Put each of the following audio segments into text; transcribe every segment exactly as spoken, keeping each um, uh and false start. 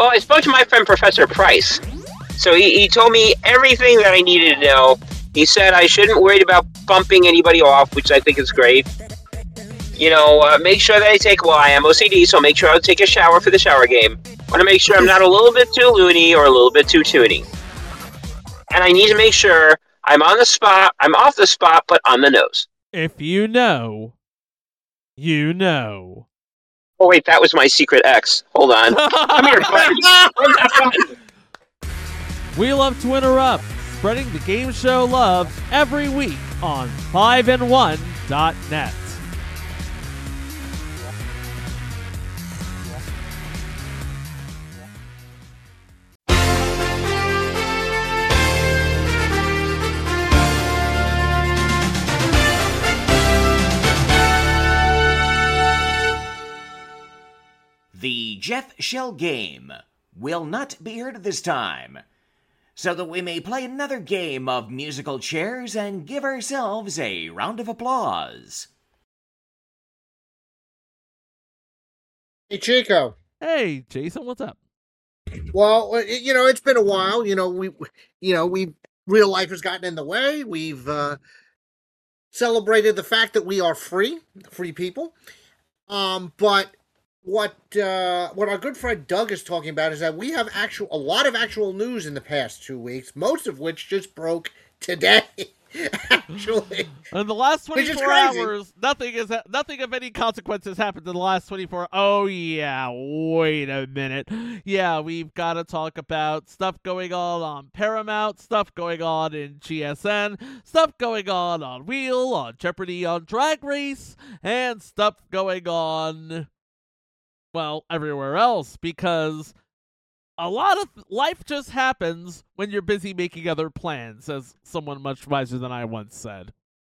Well, I spoke to my friend Professor Price. So he, he told me everything that I needed to know. He said I shouldn't worry about bumping anybody off, which I think is great. You know, uh, make sure that I take, well, I am O C D, so make sure I take a shower for the shower game. I want to make sure I'm not a little bit too loony or a little bit too toony. And I need to make sure I'm on the spot, I'm off the spot, but on the nose. If you know, you know. Oh, wait, that was my secret X. Hold on. Come here, buddy. We love to interrupt, spreading the game show love every week on five and one dot net. The Jeff Shell game will not be heard this time, so that we may play another game of musical chairs and give ourselves a round of applause. Hey, Chico. Hey, Jason, what's up? Well, you know, it's been a while. You know, we, you know, we real life has gotten in the way. We've uh, celebrated the fact that we are free, free people. Um, but what uh, what our good friend Doug is talking about is that we have actual a lot of actual news in the past two weeks, most of which just broke today. Actually, in the last twenty-four hours, nothing is nothing of any consequence has happened in the last twenty-four. Oh yeah, wait a minute. Yeah, we've got to talk about stuff going on on Paramount, stuff going on in G S N, stuff going on on Wheel, on Jeopardy, on Drag Race, and stuff going on, well, everywhere else, because a lot of life just happens when you're busy making other plans, as someone much wiser than I once said.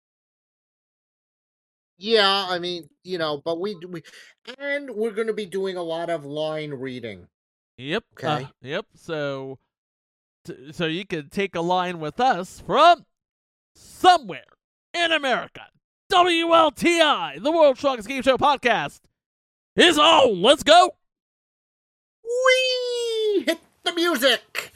Yeah, I mean, you know, but we we and we're going to be doing a lot of line reading. Yep. Okay. Uh, yep. So, t- so you can take a line with us from somewhere in America. W L T I, the World's Strongest Game Show Podcast, is on. Let's go. Whee! Hit the music!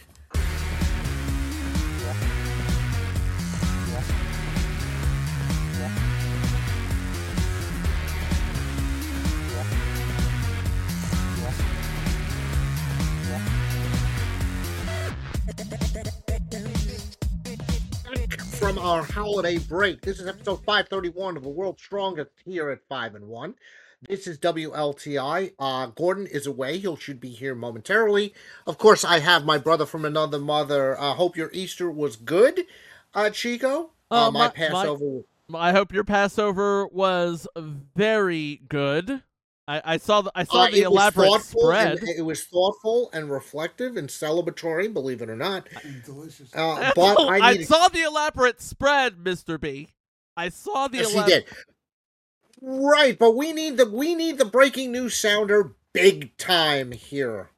From our holiday break, this is episode five thirty-one of the World's Strongest here at five and one. This is W L T I. Uh, Gordon is away. He should be here momentarily. Of course, I have my brother from another mother. I uh, hope your Easter was good, uh, Chico. Uh, uh, my, my Passover. My, I hope your Passover was very good. I, I saw the I saw uh, the elaborate spread. It was thoughtful and reflective and celebratory. Believe it or not, delicious. Uh, but I, I saw the elaborate spread, Mister B. I saw the yes, elaborate. He did. Right, but we need the we need the breaking news sounder big time here.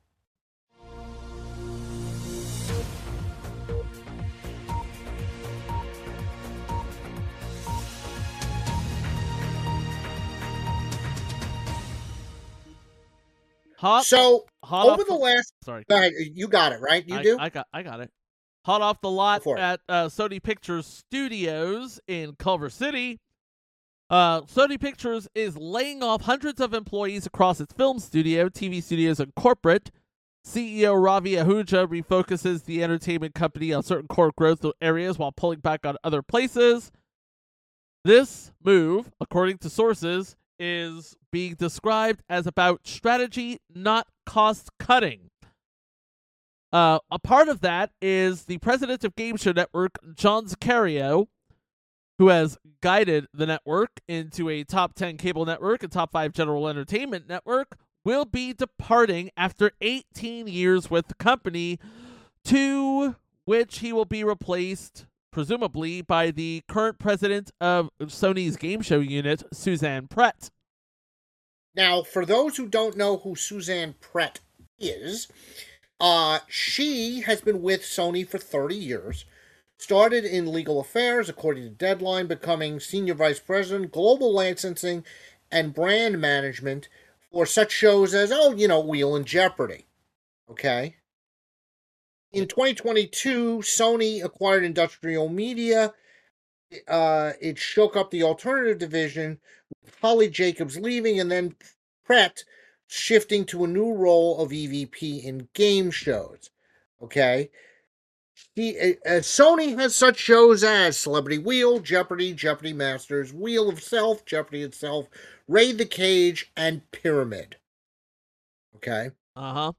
Hot, so hot over the, the last, sorry, go ahead, you got it right. You I, do. I got I got it. Hot off the lot at uh, Sony Pictures Studios in Culver City. Uh, Sony Pictures is laying off hundreds of employees across its film studio, T V studios, and corporate. C E O Ravi Ahuja refocuses the entertainment company on certain core growth areas while pulling back on other places. This move, according to sources, is being described as about strategy, not cost cutting. Uh, a part of that is the president of Game Show Network, John Zaccario, who has guided the network into a top ten cable network and top five general entertainment network, will be departing after eighteen years with the company, to which he will be replaced, presumably, by the current president of Sony's game show unit, Suzanne Pratt. Now, for those who don't know who Suzanne Pratt is, uh, she has been with Sony for thirty years. Started in legal affairs, according to Deadline, becoming Senior Vice President, Global Licensing, and Brand Management for such shows as, oh, you know, Wheel and Jeopardy. Okay. In twenty twenty-two, Sony acquired Industrial Media. Uh, it shook up the alternative division, with Holly Jacobs leaving, and then Pratt shifting to a new role of E V P in game shows. Okay. He, uh, Sony has such shows as Celebrity Wheel, Jeopardy, Jeopardy Masters, Wheel of Self, Jeopardy itself, Raid the Cage, and Pyramid. Okay. Uh-huh.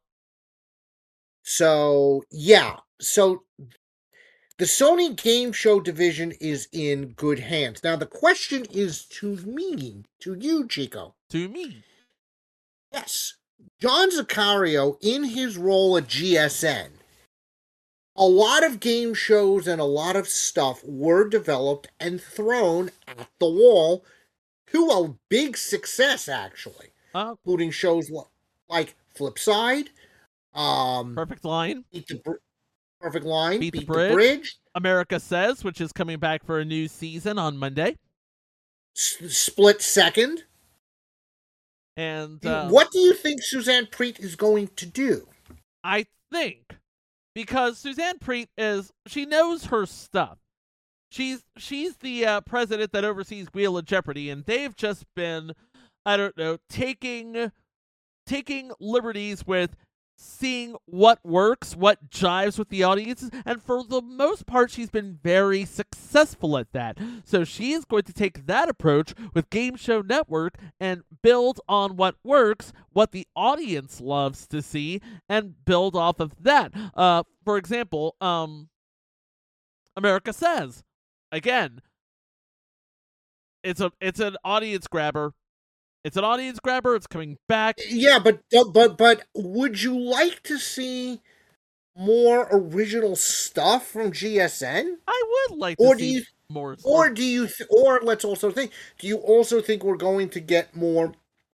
So, yeah. So, the Sony game show division is in good hands. Now, the question is to me, to you, Chico. To me. Yes. John Zaccario, in his role at G S N, a lot of game shows and a lot of stuff were developed and thrown at the wall to a big success, actually. Uh, including shows like Flipside, um, Perfect Line, Beat the Br- Perfect Line, Beat, Beat the, bridge. the Bridge, America Says, which is coming back for a new season on Monday, S- Split Second. And uh, what do you think Suzanne Preet is going to do? I think because Suzanne Preet is she knows her stuff. She's she's the uh, president that oversees Wheel of Jeopardy, and they've just been, I don't know, taking taking liberties with seeing what works, what jives with the audiences, and for the most part, she's been very successful at that. So she is going to take that approach with Game Show Network and build on what works, what the audience loves to see, and build off of that. Uh, for example, um, America Says, again, it's a it's an audience grabber. It's an audience grabber. It's coming back. Yeah, but but but would you like to see more original stuff from G S N? I would like to or see do you, more. Or do you? Th- or let's also think. Do you also think we're going to get more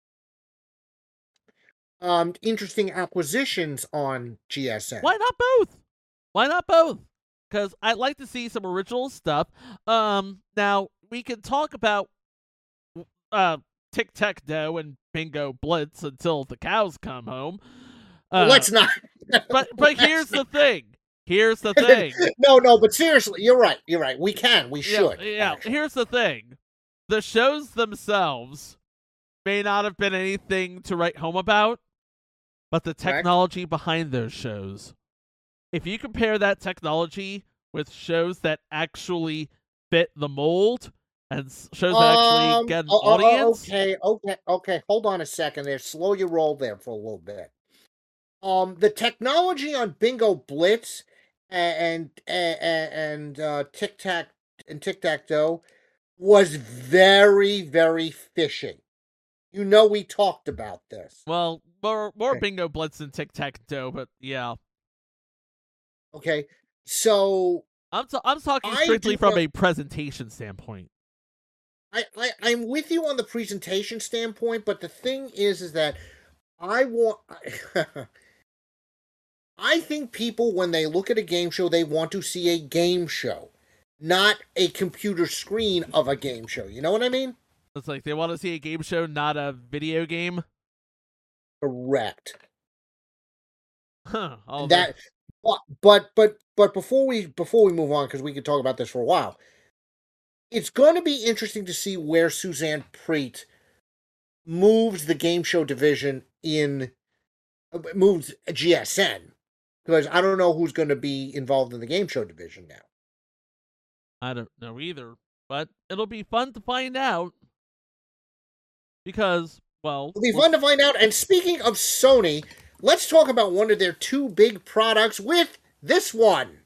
um interesting acquisitions on G S N? Why not both? Why not both? Because I'd like to see some original stuff. Um, now we can talk about uh. Tic-Tac-Toe and Bingo Blitz until the cows come home. Uh, well, let's not. but but here's the thing. Here's the thing. no, no, but seriously, you're right. You're right. We can. We should. Yeah, yeah. Here's the thing. The shows themselves may not have been anything to write home about, but the technology Correct. behind those shows. If you compare that technology with shows that actually fit the mold, and shows that actually um, get an oh, audience. Okay, okay, okay. Hold on a second there. Slow your roll there for a little bit. Um, the technology on Bingo Blitz and and and uh, Tic Tac and Tic Tac Toe was very very fishing. You know, we talked about this. Well, more more okay. Bingo Blitz than Tic Tac Toe, but yeah. Okay, so I'm t- I'm talking strictly from a presentation standpoint. I, I, I'm with you on the presentation standpoint, but the thing is, is that I want... I think people, when they look at a game show, they want to see a game show, not a computer screen of a game show. You know what I mean? It's like they want to see a game show, not a video game? Correct. Huh. All that, but, but, but, but before we, before we move on, because we could talk about this for a while, it's going to be interesting to see where Suzanne Preet moves the game show division in, moves G S N. Because I don't know who's going to be involved in the game show division now. I don't know either. But it'll be fun to find out. Because, well... It'll be fun to find out. And speaking of Sony, let's talk about one of their two big products with this one.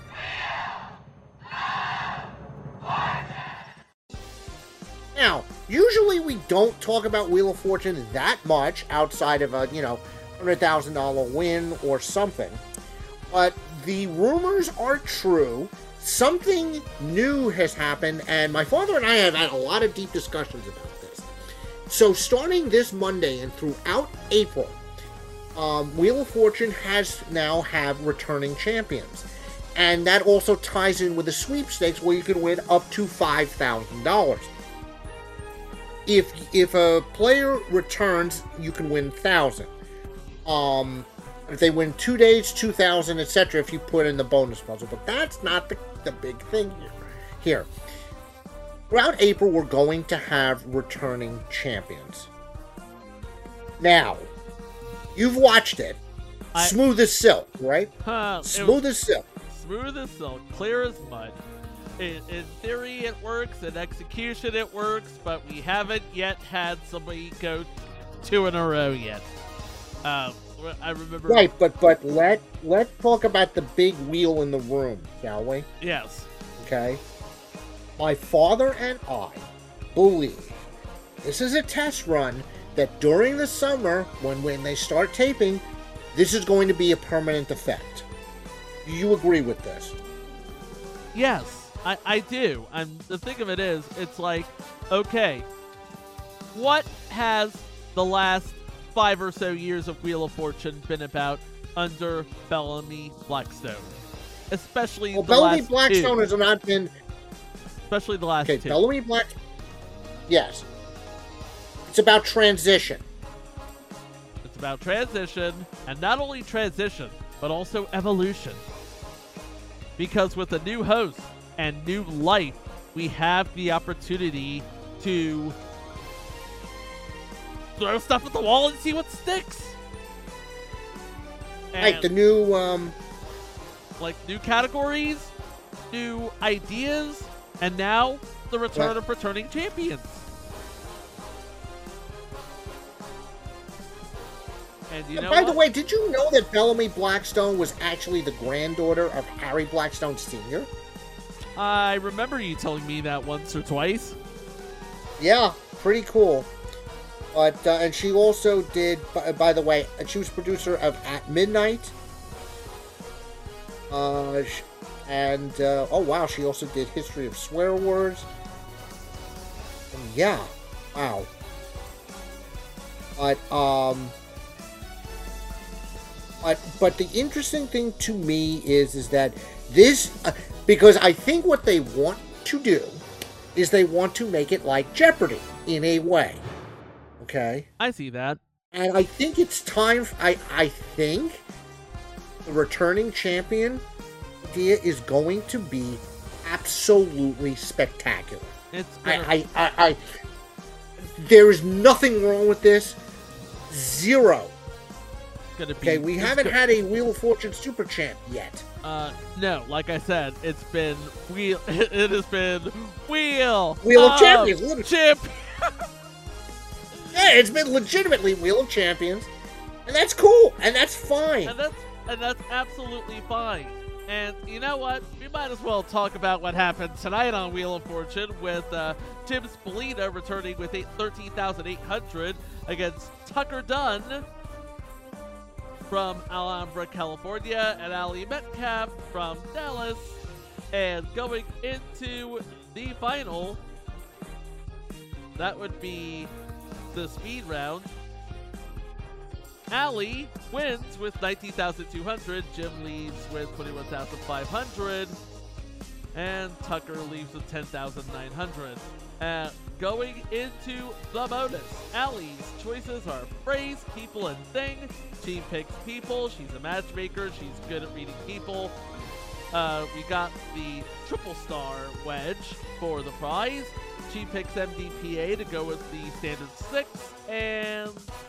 Now, usually we don't talk about Wheel of Fortune that much outside of a, you know, one hundred thousand dollars win or something. But the rumors are true. Something new has happened, and my father and I have had a lot of deep discussions about this. So starting this Monday and throughout April, um, Wheel of Fortune has now have returning champions. And that also ties in with the sweepstakes where you can win up to five thousand dollars. If if a player returns, you can win one thousand dollars. Um, If they win two days, two thousand, et cetera, if you put in the bonus puzzle. But that's not the, the big thing here. Here. Throughout April, we're going to have returning champions. Now, you've watched it. I, smooth as silk, right? Huh, smooth as silk. Smooth as silk, clear as mud. In, in theory, it works. In execution, it works. But we haven't yet had somebody go two in a row yet. Um, I remember. Right, but but let let's talk about the big wheel in the room, shall we? Yes. Okay. My father and I believe this is a test run that during the summer, when when they start taping, this is going to be a permanent effect. Do you agree with this? Yes, I, I do. And the thing of it is, it's like, okay, what has the last five or so years of Wheel of Fortune been about under Bellamy Blackstone? Especially well, the Bellamy last Blackstone two. has not been... Especially the last okay, two. Bellamy Black... Yes. It's about transition. It's about transition, and not only transition, but also evolution. Because with a new host and new life, we have the opportunity to throw stuff at the wall and see what sticks. And right, the new... Um... like new categories, new ideas, and now the return yeah. of returning champions. And you and know by what? the way, did you know that Bellamy Blackstone was actually the granddaughter of Harry Blackstone Senior? I remember you telling me that once or twice. Yeah, pretty cool. But uh, and she also did, by, by the way, she was producer of At Midnight. Uh, and uh, oh wow, she also did History of Swear Words. And yeah, wow. But um. But, but the interesting thing to me is is that this, uh, because I think what they want to do is they want to make it like Jeopardy in a way. Okay? I see that. And I think it's time, I, I think the returning champion idea is going to be absolutely spectacular. It's gonna... I, I, I, I, there is nothing wrong with this. Zero. Gonna be, okay, we haven't go- had a Wheel of Fortune Super Champ yet. Uh, no, like I said, it's been wheel. It has been wheel. Wheel of of Champions, literally. Champ. Yeah, it's been legitimately Wheel of Champions, and that's cool, and that's fine. And that's and that's absolutely fine. And you know what? We might as well talk about what happened tonight on Wheel of Fortune with uh, Tim Spolita returning with thirteen thousand eight hundred against Tucker Dunn from Alhambra, California, and Ali Metcalf from Dallas. And going into the final, that would be the speed round. Ali wins with nineteen thousand two hundred, Jim leads with twenty-one thousand five hundred, and Tucker leaves with ten thousand nine hundred. Uh, going into the bonus, Ali's choices are phrase, people, and thing. She picks people. She's a matchmaker. She's good at reading people. Uh, we got the triple star wedge for the prize. She picks M D P A to go with the standard six, and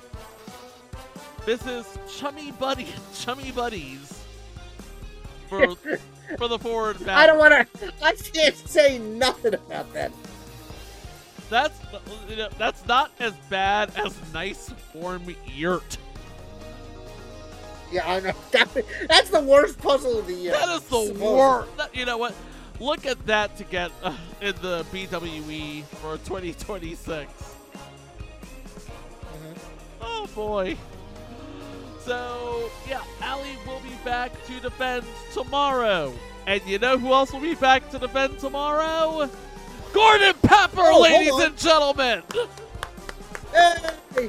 this is chummy buddy, chummy buddies for for the forward match. I don't want to. I can't say nothing about that. That's you know, that's not as bad as nice warm yurt. Yeah, I know. That, that's the worst puzzle of the year. That is the worst. You know what? Look at that to get uh, in the B W E for twenty twenty-six. Mm-hmm. Oh boy. So, yeah, Ali will be back to defend tomorrow. And you know who else will be back to defend tomorrow? Gordon Pepper, oh, ladies and gentlemen! Hey!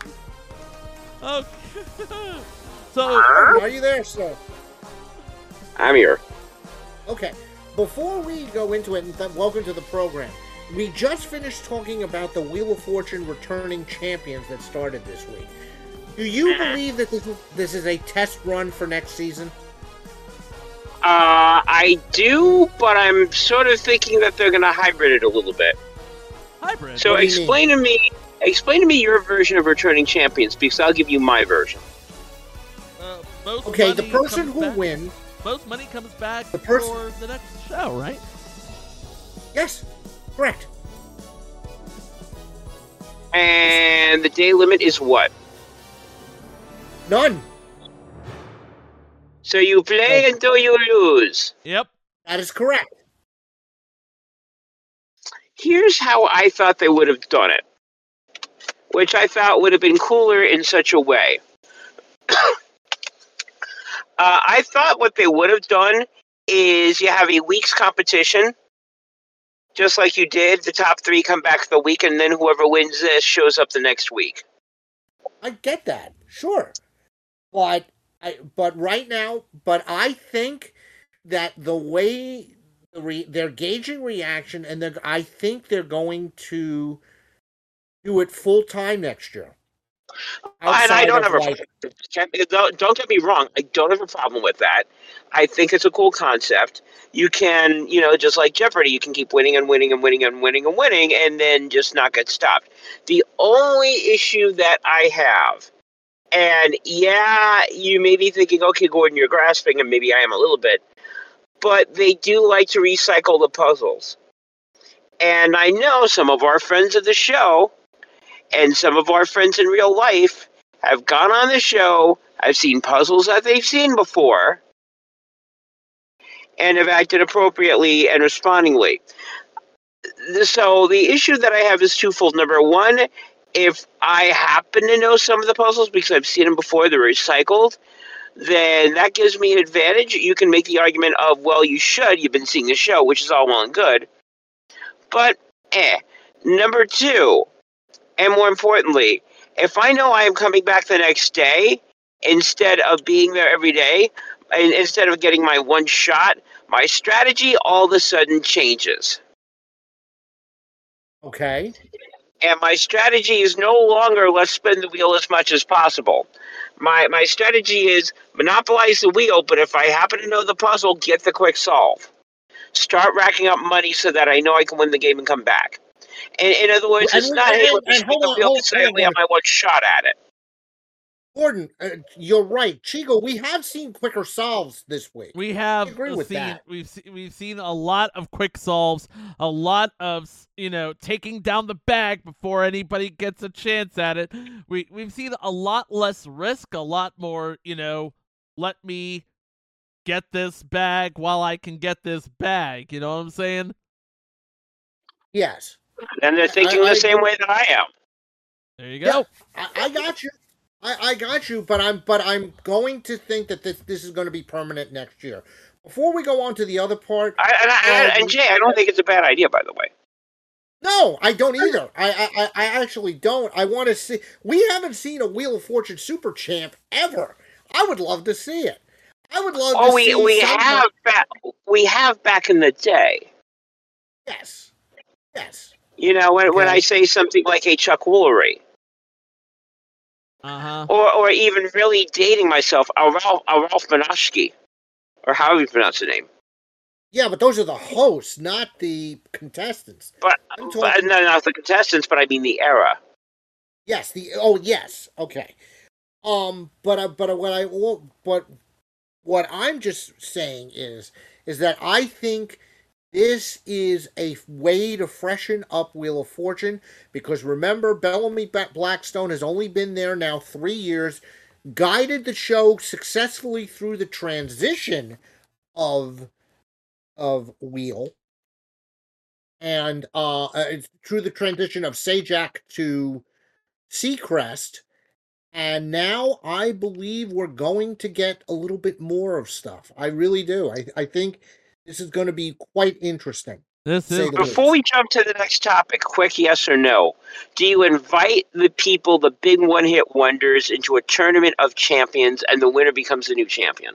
Okay. So, are you there, sir? I'm here. Okay. Before we go into it, and th- welcome to the program, we just finished talking about the Wheel of Fortune returning champions that started this week. Do you believe that this is, this is a test run for next season? Uh, I do, but I'm sort of thinking that they're going to hybrid it a little bit. Hybrid? So explain to me, explain to me your version of Returning Champions, because I'll give you my version. Uh, most okay, the money person comes who back- wins. Most money comes back The person- for the next show, right? Yes, correct. And the day limit is what? None. So you play Oh. until you lose. Yep. That is correct. Here's how I thought they would have done it, which I thought would have been cooler in such a way. uh, I thought what they would have done is you have a week's competition, just like you did. The top three come back the week, and then whoever wins this shows up the next week. I get that, sure, but I but right now, but I think that the way the re, they're gauging reaction, and they're, I think they're going to do it full time next year. And I don't have a like, don't, don't get me wrong. I don't have a problem with that. I think it's a cool concept. You can, you know, just like Jeopardy, you can keep winning and winning and winning and winning and winning, and then just not get stopped. The only issue that I have, and yeah, you may be thinking, okay, Gordon, you're grasping, and maybe I am a little bit, but they do like to recycle the puzzles. And I know some of our friends of the show and some of our friends in real life have gone on the show, have seen puzzles that they've seen before, and have acted appropriately and respondingly. So the issue that I have is twofold. Number one, if I happen to know some of the puzzles because I've seen them before, they're recycled, then that gives me an advantage. You can make the argument of, well, you should, you've been seeing the show, which is all well and good. But, eh. Number two, and more importantly, if I know I am coming back the next day, instead of being there every day, and instead of getting my one shot, my strategy all of a sudden changes. okay. And my strategy is no longer let's spin the wheel as much as possible. My my strategy is monopolize the wheel, but if I happen to know the puzzle, get the quick solve. Start racking up money so that I know I can win the game and come back. In, in other words, And- it's not, and- hey, let me and spin hold the on, wheel hold- because I hold only on. have my one shot at it. Gordon, uh, you're right. Chigo, we have seen quicker solves this week. We have I agree with seen that. we've se- we've seen a lot of quick solves, a lot of you know taking down the bag before anybody gets a chance at it. We we've seen a lot less risk, a lot more you know. Let me get this bag while I can get this bag. You know what I'm saying? Yes. And they're thinking I- I the same agree. way that I am. There you go. Yeah, I, I got you. I, I got you, but I'm but I'm going to think that this this is going to be permanent next year. Before we go on to the other part, I, and, I, um, and Jay, I don't think it's a bad idea, by the way. no, I don't either. I, I I I actually don't. I want to see. We haven't seen a Wheel of Fortune Super Champ ever. I would love to see it. I would love Oh, to we see. we someone- have back we have back in the day. Yes. Yes. You know, when when Okay. I say something like a Chuck Woolery, Uh huh. or or even really dating myself, a Ralph a Ralph Manoshki, or however you pronounce the name. Yeah, but those are the hosts, not the contestants. But, I'm but talking- no, not the contestants, but I mean the era. Yes, the oh yes, okay. Um, but uh, but what I but what I'm just saying is is that I think this is a way to freshen up Wheel of Fortune because remember Bellamy Blackstone has only been there now three years, guided the show successfully through the transition of of Wheel. And uh, uh through the transition of Sajak to Seacrest, and now I believe we're going to get a little bit more of stuff. I really do. I I think this is going to be quite interesting. This Say is the Before we jump to the next topic, quick yes or no. Do you invite the people, the big one-hit wonders, into a tournament of champions and the winner becomes the new champion?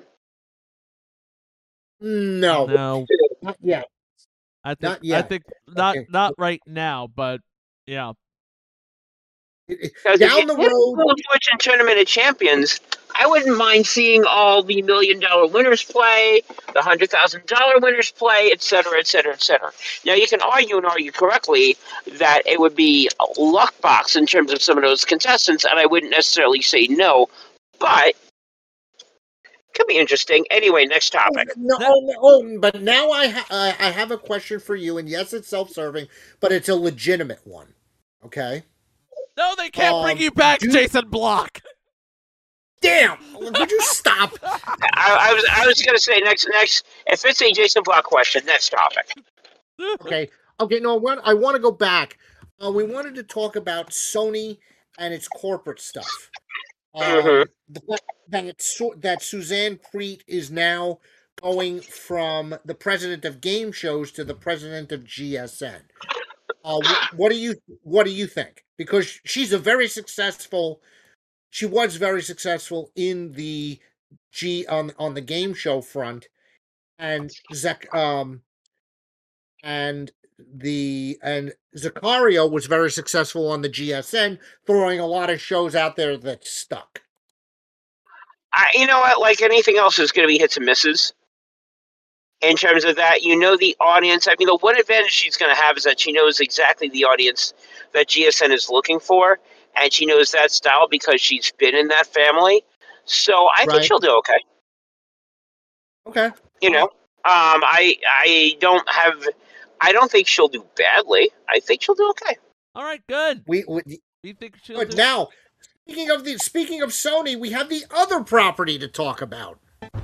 No, no. not yet. I think Not I yet. think not Okay. not right now, but yeah. Because down the road, World Fortune Tournament of Champions, I wouldn't mind seeing all the million dollar winners play, the hundred thousand dollar winners play, et cetera, et cetera, et cetera. Now you can argue and argue correctly that it would be a luck box in terms of some of those contestants, and I wouldn't necessarily say no, but could be interesting. Anyway, next topic. No, oh, no, oh, but now I ha- uh, I have a question for you, and yes, it's self-serving, but it's a legitimate one. Okay. No, they can't um, bring you back, do- Jason Block. Damn! Would you stop? I, I was I was gonna say next next if it's a Jason Block question, next topic. Okay. Okay. No, I want, I want to go back. Uh, we wanted to talk about Sony and its corporate stuff. Um, Mhm. the fact that Su- that Suzanne Crete is now going from the president of game shows to the president of G S N. Uh, wh- what do you What do you think? Because she's a very successful. She was very successful in the G on on the game show front, and Zach um and the and Zakario was very successful on the G S N, throwing a lot of shows out there that stuck. I, you know what? Like anything else, is going to be hits and misses. In terms of that, you know the audience. I mean, the one advantage she's going to have is that she knows exactly the audience that G S N is looking for, and she knows that style because she's been in that family. So I think Right. she'll do okay. Okay. You know, um, I I don't have. I don't think she'll do badly. I think she'll do okay. All right, good. We, we We think she'll but do. now speaking of the speaking of Sony, we have the other property to talk about.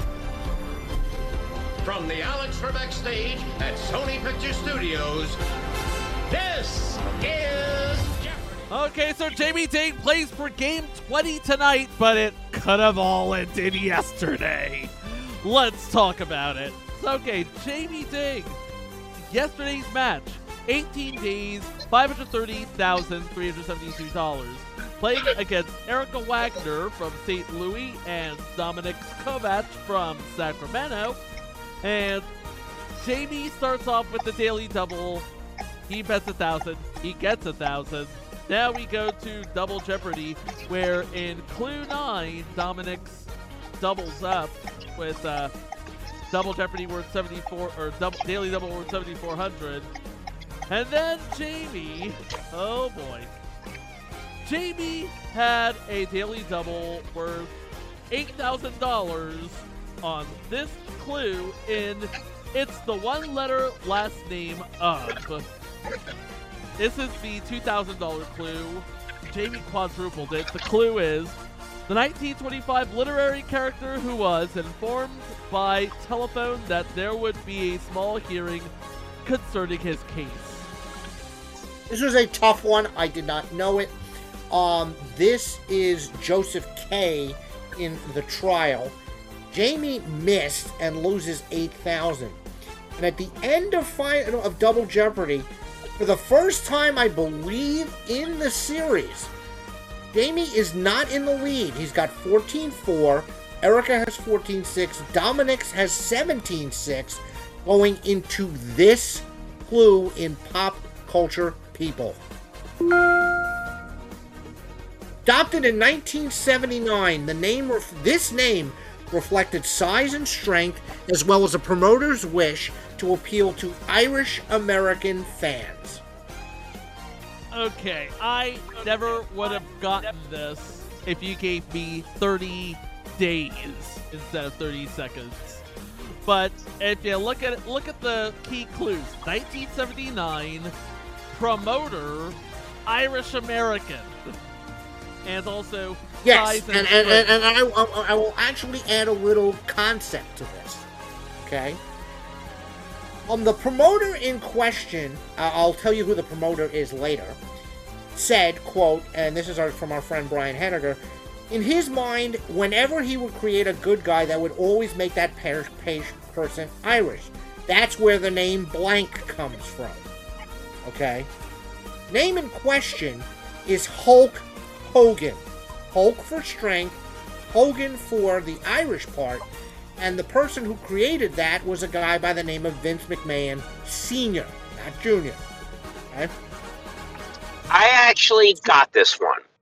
From the Alex Trebek stage at Sony Picture Studios, this is Jeopardy! Okay, so Jamie Ding plays for game twenty tonight, but it could have all ended yesterday. Let's talk about it. Okay, Jamie Ding. Yesterday's match, eighteen days, five hundred thirty thousand three hundred seventy-two dollars. Playing against Erica Wagner from Saint Louis and Dominic Kovac from Sacramento. And Jamie starts off with the daily double. He bets a thousand. He gets a thousand. Now we go to Double Jeopardy, where in Clue nine, Dominic's doubles up with uh, Double Jeopardy worth seventy-four, or double, daily double worth seventy-four hundred. And then Jamie, oh boy. Jamie had a daily double worth eight thousand dollars on this clue in It's the One Letter Last Name Of. This is the two thousand dollars clue. Jamie quadrupled it. The clue is the nineteen twenty-five literary character who was informed by telephone that there would be a small hearing concerning his case. This was a tough one. I did not know it. Um, this is Joseph K. in the trial. Jamie missed and loses eight thousand. And at the end of final of Double Jeopardy, for the first time, I believe, in the series, Jamie is not in the lead. He's got fourteen four. Erica has fourteen six. Dominic's has seventeen six. Going into this clue in Pop Culture People. Adopted in nineteen seventy-nine, the name ref- this name reflected size and strength, as well as a promoter's wish to appeal to Irish American fans. Okay, I never would have gotten this if you gave me thirty days instead of thirty seconds. But if you look at it, look at the key clues. nineteen seventy-nine, promoter, Irish American. And also Yes, size and, and, and, and, strength. and I, I, I will actually add a little concept to this. Okay? Um, the promoter in question, uh, I'll tell you who the promoter is later, said, quote, and this is our, from our friend Brian Henniger, in his mind, whenever he would create a good guy, that would always make that per- per- person Irish. That's where the name blank comes from. Okay? Name in question is Hulk Hogan. Hulk for strength, Hogan for the Irish part, and the person who created that was a guy by the name of Vince McMahon Senior, not Junior. Okay? I actually got this one.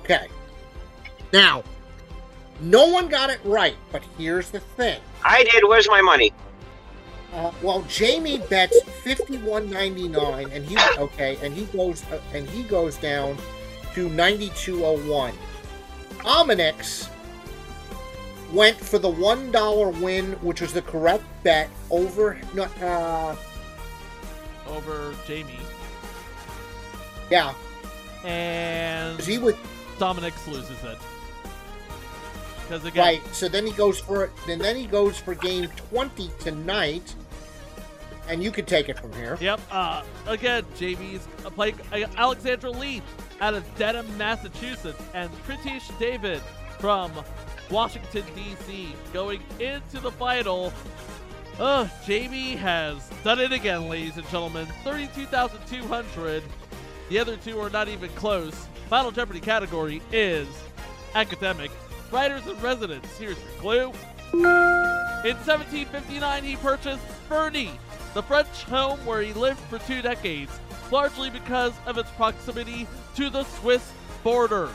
Okay. Now, no one got it right, but here's the thing. I did. Where's my money? Uh, well, Jamie bets fifty-one ninety-nine, and he okay, and he goes uh, and he goes down to ninety-two oh one. Ominix went for the one dollar win, which was the correct bet over. No, uh, over Jamie. Yeah, and he would. Dominix loses it. Because again, right. So then he goes for and then he goes for game twenty tonight, and you can take it from here. Yep. Uh, again, Jamie's uh, playing uh, Alexandra Lee out of Dedham, Massachusetts, and Pritish David from Washington D C going into the final. Uh, Jamie has done it again, ladies and gentlemen. thirty-two thousand two hundred. The other two are not even close. Final Jeopardy category is academic. Writers in residence. Here's your clue. In seventeen fifty-nine, he purchased Fernie, the French home where he lived for two decades, largely because of its proximity to the Swiss border.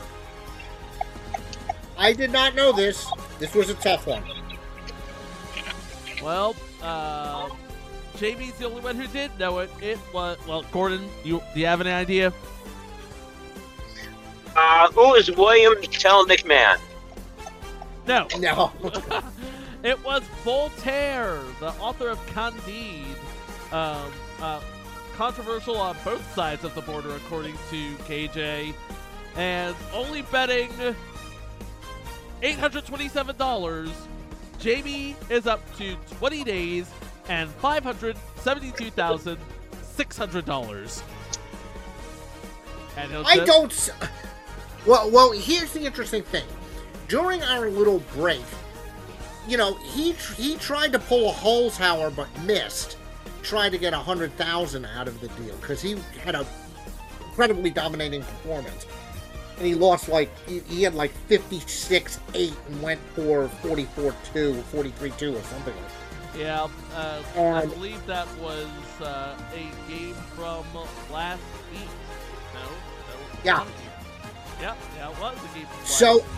I did not know this. This was a tough one. Well, uh, Jamie's the only one who did know it. It was, well, Gordon, you, do you have any idea? Uh, who is William Tell McMahon? No. No. It was Voltaire, the author of Candide. Um, uh, controversial on both sides of the border, according to K J. And only betting eight hundred twenty-seven dollars. Jamie is up to twenty days and five hundred seventy-two thousand six hundred dollars. And he'll I just- don't. Well, well. Here's the interesting thing. During our little break, you know, he he tried to pull a Holzhauer but missed. Tried to get a hundred thousand out of the deal because he had a incredibly dominating performance, and he lost like he, he had like fifty-six eight and went for forty-four two, forty-three two, or something like that. Yeah, uh, I And- believe that was uh, a game from last week. No, no. Yeah. Yeah, yeah, it was a game from last So, week.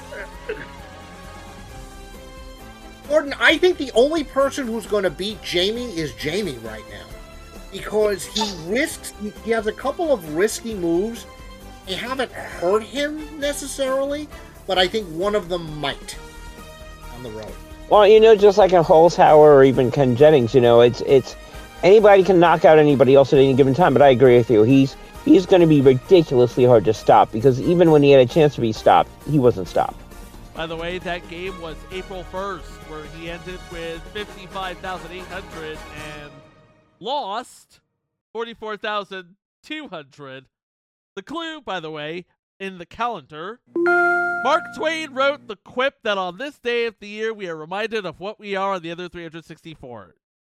Gordon, I think the only person who's going to beat Jamie is Jamie right now. Because he risks, he has a couple of risky moves. They haven't hurt him necessarily, but I think one of them might on the road. Well, you know, just like in Holzhauer or even Ken Jennings, you know, it's it's anybody can knock out anybody else at any given time. But I agree with you. He's he's going to be ridiculously hard to stop because even when he had a chance to be stopped, he wasn't stopped. By the way, that game was April first, where he ended with fifty-five thousand eight hundred and lost forty-four thousand two hundred. The clue, by the way, in the calendar, Mark Twain wrote the quip that on this day of the year we are reminded of what we are on the other three hundred sixty-four.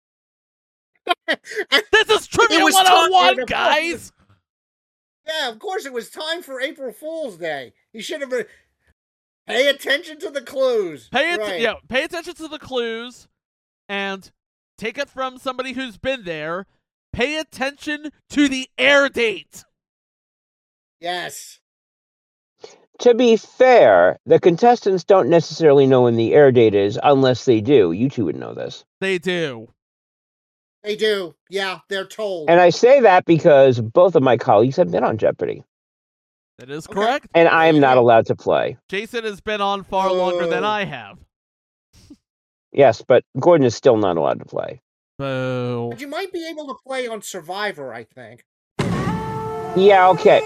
This is Trivia It was one oh one, time- guys! Yeah, of course it was time for April Fool's Day. You should have been... Pay attention to the clues. Pay, att- right. yeah, pay attention to the clues and take it from somebody who's been there. Pay attention to the air date. Yes. To be fair, the contestants don't necessarily know when the air date is unless they do. You two would know this. They do. They do. Yeah, they're told. And I say that because both of my colleagues have been on Jeopardy. That is Okay. correct. And I am you not go. allowed to play. Jason has been on far longer than Oh. I have. Yes, but Gordon is still not allowed to play. Boo. But you might be able to play on Survivor, I think. Yeah, okay.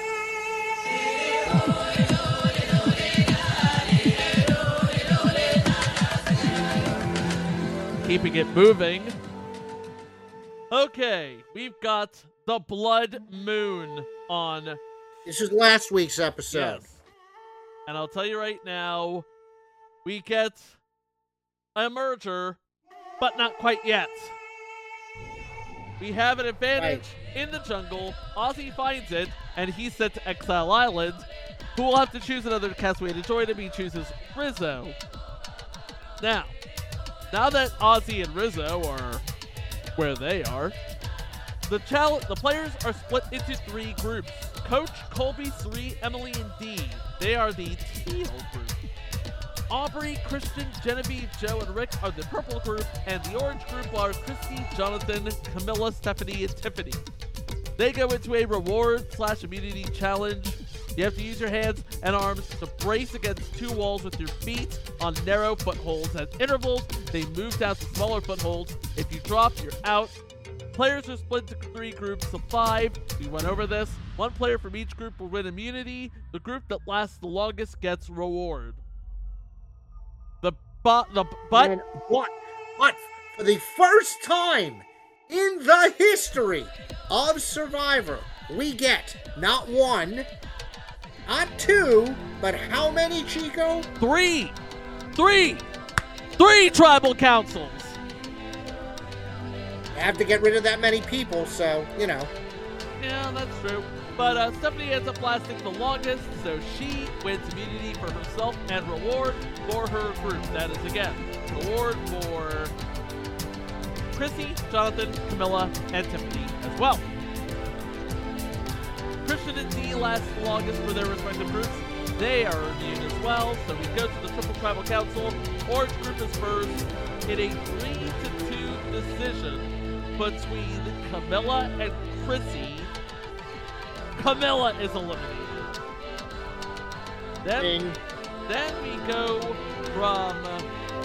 Keeping it moving. Okay, we've got the Blood Moon on. This is last week's episode. Yes. And I'll tell you right now, we get a merger, but not quite yet. We have an advantage in the jungle. Ozzy finds it, and he's sent to Exile Island, who will have to choose another castaway to join him. He chooses Rizzo. Now, now that Ozzy and Rizzo are where they are, the chal- the players are split into three groups. Coach, Colby, Sri, Emily, and Dee They are the teal group. Aubrey, Christian, Genevieve, Joe, and Rick are the purple group, and the orange group are Christy, Jonathan, Camilla, Stephanie, and Tiffany. They go into a reward slash immunity challenge. You have to use your hands and arms to brace against two walls with your feet on narrow footholds. At intervals, they move down to smaller footholds. If you drop, you're out. Players are split into three groups of five. We went over this. One player from each group will win immunity. The group that lasts the longest gets reward. The but the but And what? What? For the first time in the history of Survivor, we get not one, not two, but how many, Chico? three, three, three tribal councils. I have to get rid of that many people, so, you know. Yeah, that's true. But uh, Stephanie ends up lasting the longest, so she wins immunity for herself and reward for her group. That is, again, reward for Chrissy, Jonathan, Camilla, and Tiffany as well. Christian and Dee last the longest for their respective groups. They are immune as well, so we go to the Triple Tribal Council. Orange group is first in a three to two decision between Camilla and Chrissy. Camilla is eliminated. Then, Ding. then we go from uh,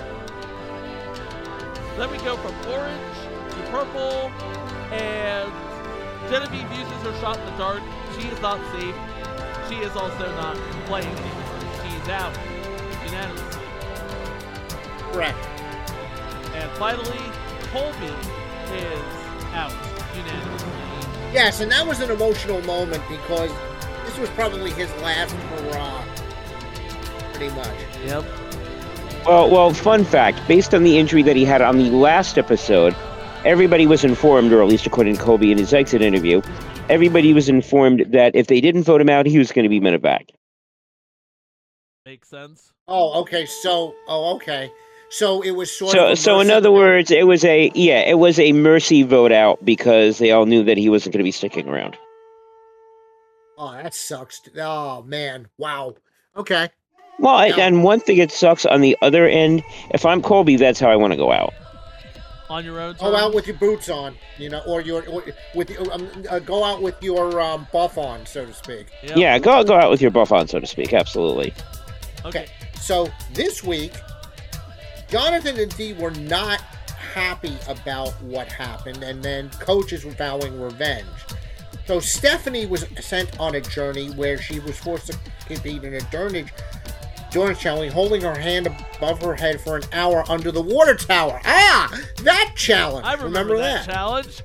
then we go from orange to purple, and Genevieve uses her shot in the dark. She is not safe. She is also not playing anymore. She's out unanimously. Correct. And finally, Colby is out unanimously. Yes, and that was an emotional moment because this was probably his last hurrah. Pretty much. Yep. Well, well, fun fact, based on the injury that he had on the last episode, everybody was informed, or at least according to Colby in his exit interview, everybody was informed that if they didn't vote him out, he was going to be medevac. Makes sense. Oh, okay. So, oh, okay. So it was sort So, of. a so in mercy- other words, it was a yeah, it was a mercy vote out because they all knew that he wasn't going to be sticking around. Oh, that sucks. Oh man! Wow. Okay. Well, I, No. and one thing it sucks on the other end. If I'm Colby, that's how I want to go out. On your own. Go terms? out with your boots on, you know, or your or with your, um, uh, go out with your um, buff on, so to speak. Yep. Yeah, go go out with your buff on, so to speak. Absolutely. Okay. So this week, Jonathan and Dee were not happy about what happened, and then coaches were vowing revenge. So Stephanie was sent on a journey where she was forced to compete in a endurance endurance challenge, holding her hand above her head for an hour under the water tower. Ah, that challenge. I remember, that, that. challenge.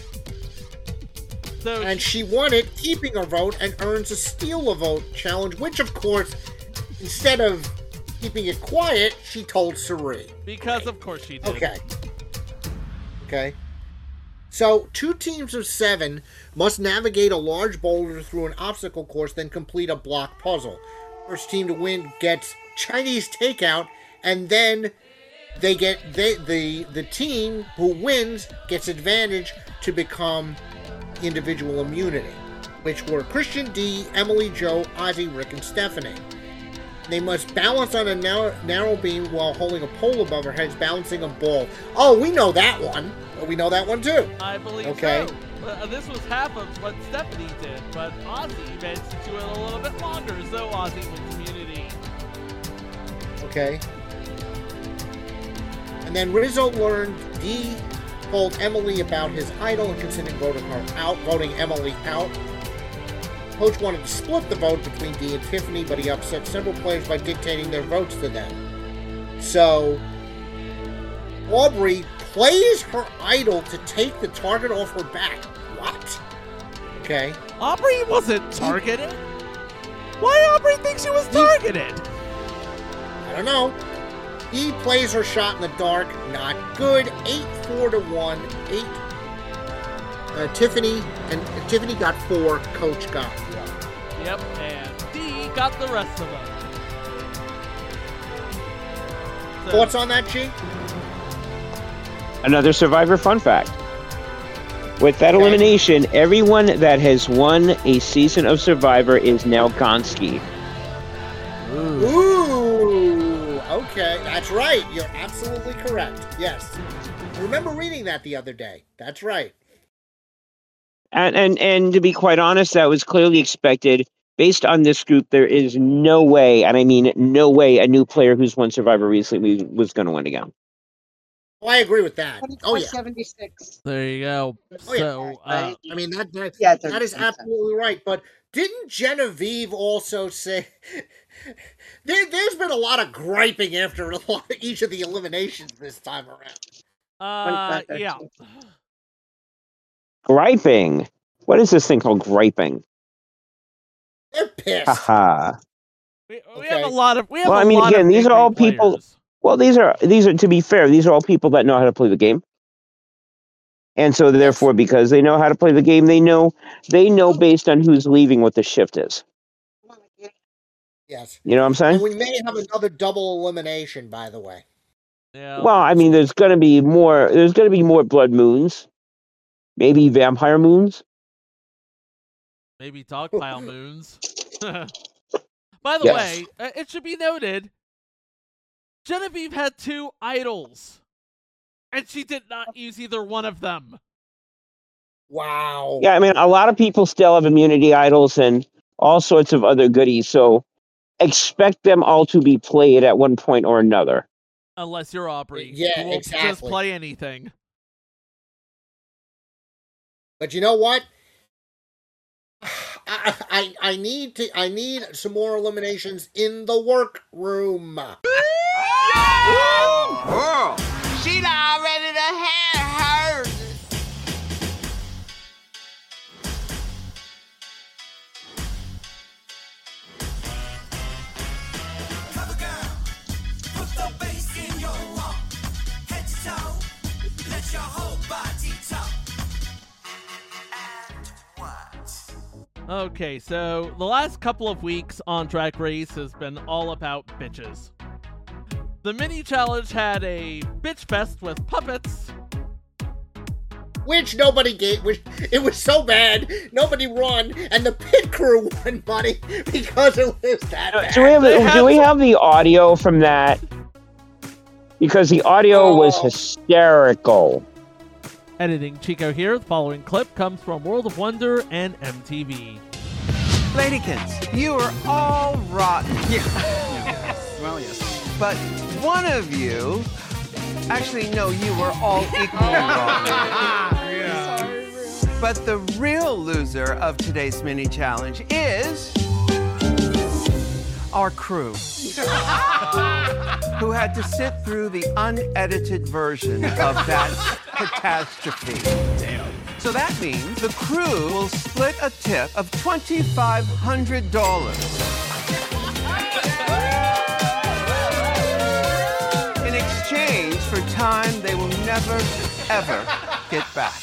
So And she won it, keeping her vote, and earns a steal a vote challenge, which, of course, instead of keeping it quiet, she told Sari. because of course she did. Okay. Okay. So, two teams of seven must navigate a large boulder through an obstacle course, then complete a block puzzle. First team to win gets Chinese takeout, and then they get they the the team who wins gets advantage to become individual immunity, which were Christian, Dee, Emily, Joe, Ozzy, Rick, and Stephanie. They must balance on a narrow, narrow beam while holding a pole above their heads, balancing a ball. Oh, we know that one. We know that one too. I believe Okay. so. Uh, this was half of what Stephanie did, but Ozzy managed to do it a little bit longer, so Ozzy wins immunity. Okay. And then Rizzo learned Dee told Emily about his idol and considered voting her out, voting Emily out. Coach wanted to split the vote between Dee and Tiffany, but he upset several players by dictating their votes to them. So, Aubrey plays her idol to take the target off her back. What? Okay. Aubrey wasn't targeted. Why Aubrey thinks she was targeted? I don't know. He plays her shot in the dark. Not good. Eight, four to one. Eight. Uh, Tiffany and uh, Tiffany got four. Coach got one. Yep, and D got the rest of them. So, Thoughts on that, G? Another Survivor fun fact. With that Okay. elimination, everyone that has won a season of Survivor is now Gonski. Ooh. Ooh. Okay, that's right. You're absolutely correct. Yes. I remember reading that the other day. That's right. And and and to be quite honest, that was clearly expected. Based on this group, there is no way, and I mean no way, a new player who's won Survivor recently was going to win again. Oh, I agree with that. Oh yeah, seventy-six. There you go. Oh, yeah. So, uh, I mean that that, Yeah, that is absolutely right. But didn't Genevieve also say there? There's been a lot of griping after a lot of each of the eliminations this time around. uh, yeah. Griping. What is this thing called griping? They're pissed. Haha. We, we Okay. have a lot of. We have Well, a I mean, lot again, of these are angry all people- players. Well, these are these are to be fair, these are all people that know how to play the game. And so therefore, because they know how to play the game, they know they know based on who's leaving what the shift is. Yes. You know what I'm saying? And we may have another double elimination, by the way. Yeah. Well, I mean, there's gonna be more there's gonna be more blood moons. Maybe vampire moons. Maybe dogpile moons. By the Yes. way, uh, it should be noted, Genevieve had two idols, and she did not use either one of them. Wow. Yeah, I mean, a lot of people still have immunity idols and all sorts of other goodies, so expect them all to be played at one point or another. Unless you're Aubrey. Yeah, who won't just exactly. play anything. But you know what? I, I I need to I need some more eliminations in the workroom. Girl, she not ready to have hers. Cover girl, put the bass in your walk. Head to toe, let your whole body talk. And what? Okay, so the last couple of weeks on Drag Race has been all about bitches. The mini challenge had a bitch fest with puppets. Which nobody gave. Which it was so bad, nobody won, and the pit crew won, buddy, because it was that bad. Do we have They do had we some- have the audio from that? Because the audio was Oh. hysterical. Editing Chico here. The following clip comes from World of Wonder and M T V. Ladykins, you are all rotten. Yeah. Well, yes. But one of you, actually, no, you were all equally rotten. But the real loser of today's mini challenge is our crew, who had to sit through the unedited version of that catastrophe. Damn. So that means the crew will split a tip of twenty-five hundred dollars. In exchange for time they will never, ever get back.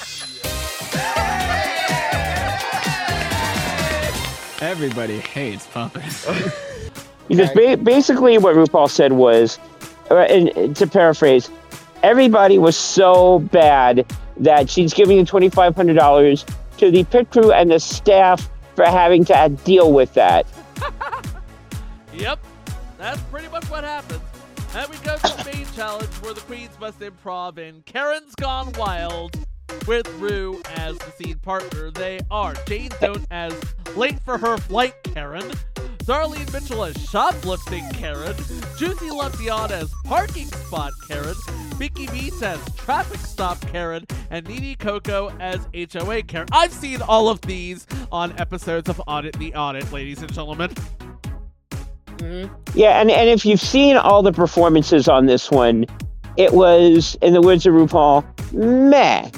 Everybody hates puppets. Because ba- basically what RuPaul said was, uh, and to paraphrase, everybody was so bad that she's giving twenty-five hundred dollars to the pit crew and the staff for having to uh, deal with that. Yep, that's pretty much what happens. And we go to the main challenge where the queens must improv in Karen's Gone Wild with Rue as the scene partner. They are Jane Doan as late for her flight Karen, Darlene Mitchell as shoplifting Karen, Juicy Lampion as parking spot Karen, Vicky Meats as traffic stop Karen, and Nene Coco as H O A Karen. I've seen all of these on episodes of Audit the Audit, ladies and gentlemen. Mm-hmm. Yeah, and, and if you've seen all the performances on this one, it was, in the words of RuPaul, meh.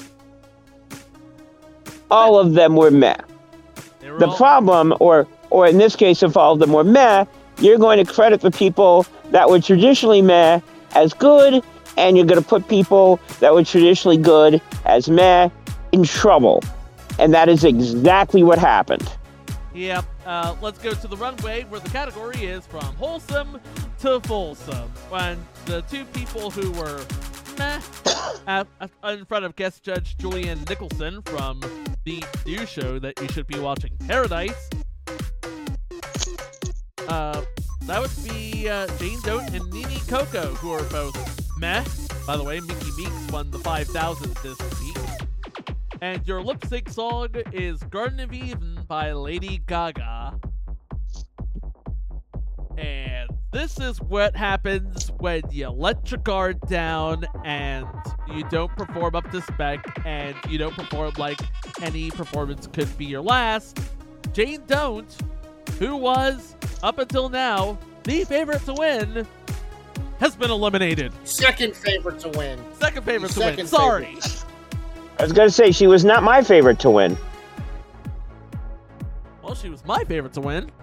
All of them were meh. They were The all- problem, or or in this case, if all of them were meh, you're going to credit the people that were traditionally meh as good, and you're going to put people that were traditionally good as meh in trouble. And that is exactly what happened. Yep. Uh, let's go to the runway where the category is from wholesome to fulsome. And the two people who were meh at, at, in front of guest judge Julian Nicholson from the new show that you should be watching, Paradise. Uh, That would be uh, Jane Doe and Nini Coco, who are both meh. By the way, Mickey Meeks won the five thousand this week. And your lip sync song is Garden of Eden by Lady Gaga. And this is what happens when you let your guard down and you don't perform up to spec and you don't perform like any performance could be your last. Jane Don't, who was, up until now, the favorite to win, has been eliminated. Second favorite to win. Second favorite to Second win. Sorry. favorite. I was going to say, she was not my favorite to win. Well, she was my favorite to win.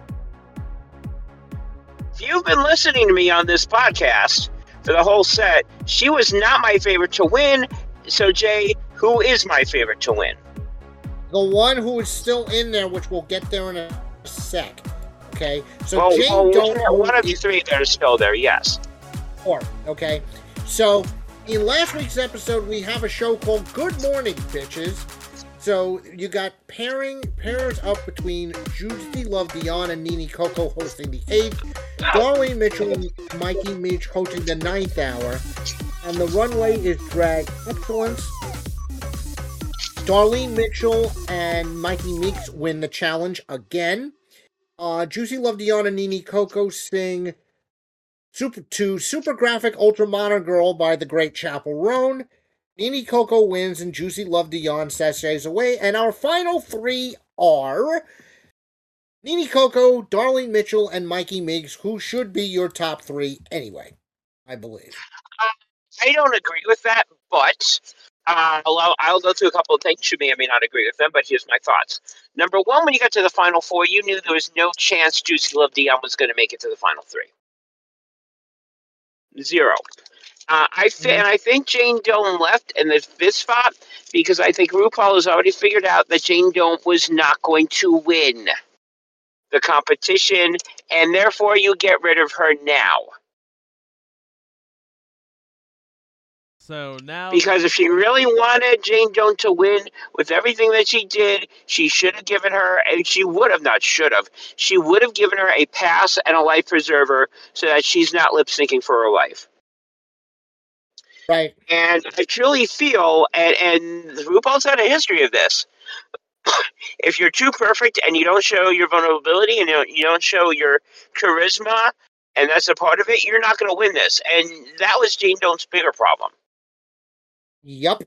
If you've been listening to me on this podcast for the whole set, she was not my favorite to win. So, Jay, who is my favorite to win? The one who is still in there, which we'll get there in a sec. Okay? So, well, Jane well, Doe... one of you three that are still there, yes. Four, okay? So, in last week's episode, we have a show called Good Morning, Bitches. So, you got pairing pairs up between Juicy Love Dion and Nini Coco hosting the eighth, Darlene Mitchell and Mikey Meeks hosting the ninth hour, and the runway is Drag Excellence. Darlene Mitchell and Mikey Meeks win the challenge again. Uh, Juicy Love Dion and Nini Coco sing Super to Super Graphic Ultra Modern Girl by the Great Chapel Roan. Nini Coco wins and Juicy Love Dion sachets away. And our final three are Nini Coco, Darlene Mitchell, and Mikey Meeks, who should be your top three anyway, I believe. Uh, I don't agree with that, but uh, I'll, I'll go through a couple of things. You may or may not agree with them, but here's my thoughts. Number one, when you got to the final four, you knew there was no chance Juicy Love Dion was going to make it to the final three. Zero. Uh, I th- and I think Jane Doe left in this, this spot because I think RuPaul has already figured out that Jane Doe was not going to win the competition, and therefore you get rid of her now. So now, because if she really wanted Jane Doe to win with everything that she did, she should have given her, and she would have not should have. She would have given her a pass and a life preserver so that she's not lip syncing for her life. Right. And I truly feel, and, and RuPaul's got a history of this. If you're too perfect and you don't show your vulnerability and you don't, you don't show your charisma, and that's a part of it, you're not going to win this. And that was Jane Doe's bigger problem. Yep.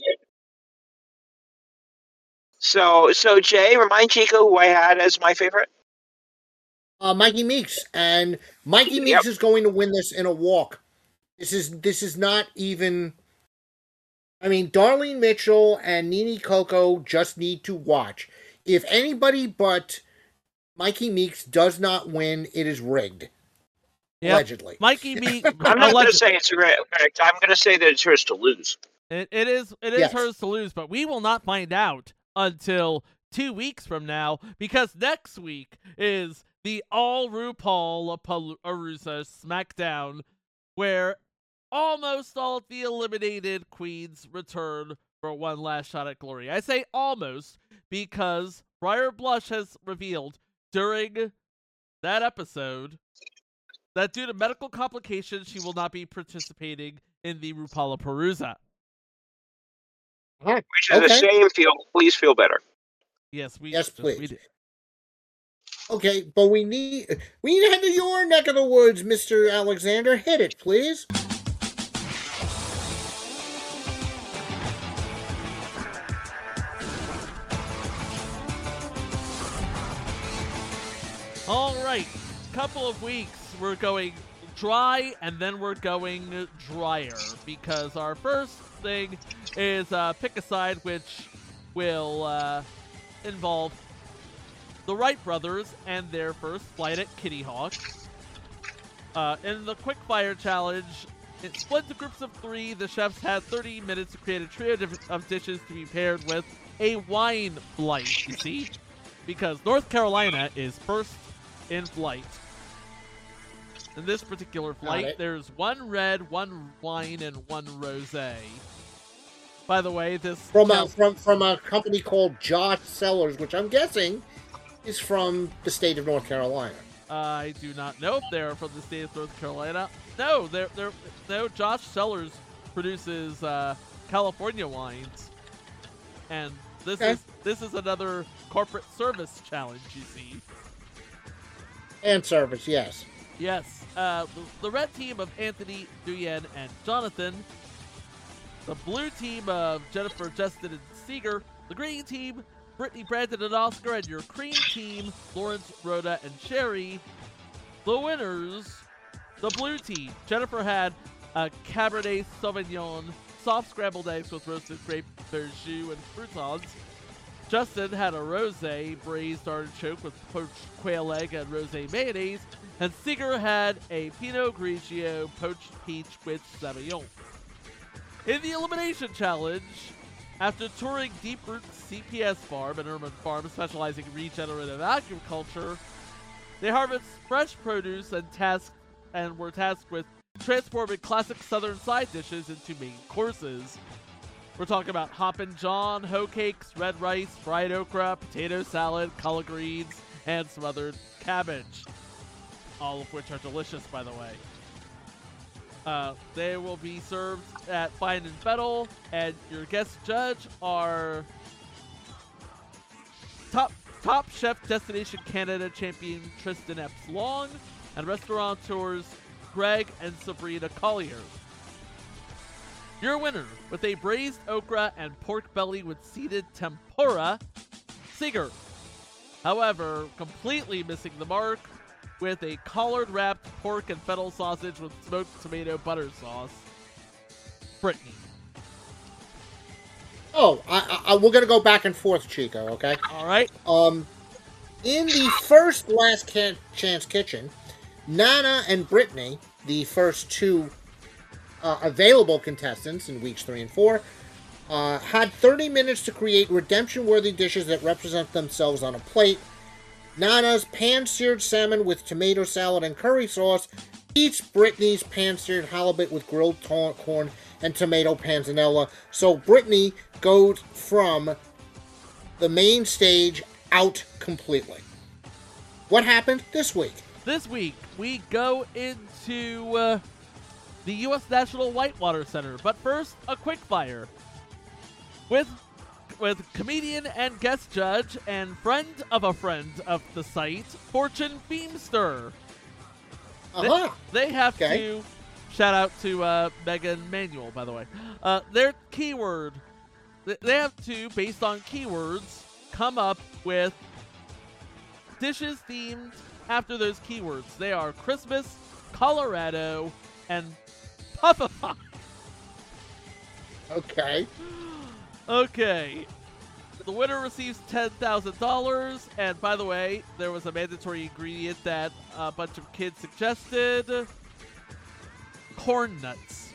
So, so Jay, remind Chico who I had as my favorite. Uh, Mikey Meeks, and Mikey Meeks yep. is going to win this in a walk. This is this is not even. I mean, Darlene Mitchell and Nini Coco just need to watch. If anybody but Mikey Meeks does not win, it is rigged. Yep. Allegedly, Mikey Meeks. I'm not going to say it's rigged. I'm going to say that it's hers to lose. It it is it is yes. hers to lose, but we will not find out until two weeks from now because next week is the all RuPaul Arusa SmackDown, where almost all of the eliminated queens return for one last shot at glory. I say almost because Briar Blush has revealed during that episode that due to medical complications, she will not be participating in the RuPaul Perusa. Which is okay. A shame. Feel please feel better. Yes, we yes, please. We do. Okay, but we need we need to head to your neck of the woods, Mister Alexander. Hit it, please. All right, couple of weeks we're going dry and then we're going drier because our first thing is uh, pick a side, which will uh, involve the Wright brothers and their first flight at Kitty Hawk. Uh, in the quick fire challenge, it split into groups of three. The chefs had thirty minutes to create a trio of dishes to be paired with a wine flight, you see? Because North Carolina is first in flight. In this particular flight, there's one red, one wine, and one rosé. By the way, this from a from from a company called Josh Cellars, which I'm guessing is from the state of North Carolina. I do not know if they're from the state of North Carolina. No, they're they're no. Josh Sellers produces uh, California wines, and this Okay. is this is another corporate service challenge. You see, And service, yes. yes, uh, the, the red team of Anthony, Duyen, and Jonathan. The blue team of Jennifer, Justin, and Seeger. The green team, Brittany, Brandon, and Oscar. And your cream team, Lawrence, Rhoda, and Sherry. The winners, the blue team. Jennifer had a Cabernet Sauvignon, soft scrambled eggs with roasted grape verjus and croutons. Justin had a rosé braised artichoke with poached quail egg and rosé mayonnaise. And Seeger had a Pinot Grigio poached peach with Sauvignon. In the Elimination Challenge, after touring Deep Roots C P S Farm and Urban Farm specializing in regenerative agriculture, they harvest fresh produce and tasked and were tasked with transforming classic southern side dishes into main courses. We're talking about Hoppin' John, hoe cakes, red rice, fried okra, potato salad, collard greens, and smothered cabbage. All of which are delicious, by the way. Uh, they will be served at Fine and Fettle, and your guest judge are top top chef Destination Canada champion Tristan Epps Long and restaurateurs Greg and Sabrina Collier. Your winner, with a braised okra and pork belly with seeded tempura, Seeger. However, completely missing the mark with a collard-wrapped pork and fennel sausage with smoked tomato butter sauce, Brittany. Oh, I, I, we're gonna go back and forth, Chico. Okay. All right. Um, in the first Last Can- Chance Kitchen, Nana and Brittany, the first two uh, available contestants in weeks three and four, uh, had thirty minutes to create redemption-worthy dishes that represent themselves on a plate. Nana's pan-seared salmon with tomato salad and curry sauce beats Brittany's pan-seared halibut with grilled ta- corn and tomato panzanella. So Brittany goes from the main stage out completely. What happened this week? This week, we go into uh, the U S National Whitewater Center. But first, a quick fire. With with comedian and guest judge and friend of a friend of the site, Fortune Beamster. Uh-huh. They, they have Okay. to, shout out to uh, Megan Manuel, by the way. Uh, their keyword, th- they have to, based on keywords, come up with dishes themed after those keywords. They are Christmas, Colorado, and Puffify. Okay. Okay. The winner receives ten thousand dollars. And by the way, there was a mandatory ingredient that a bunch of kids suggested. Corn nuts.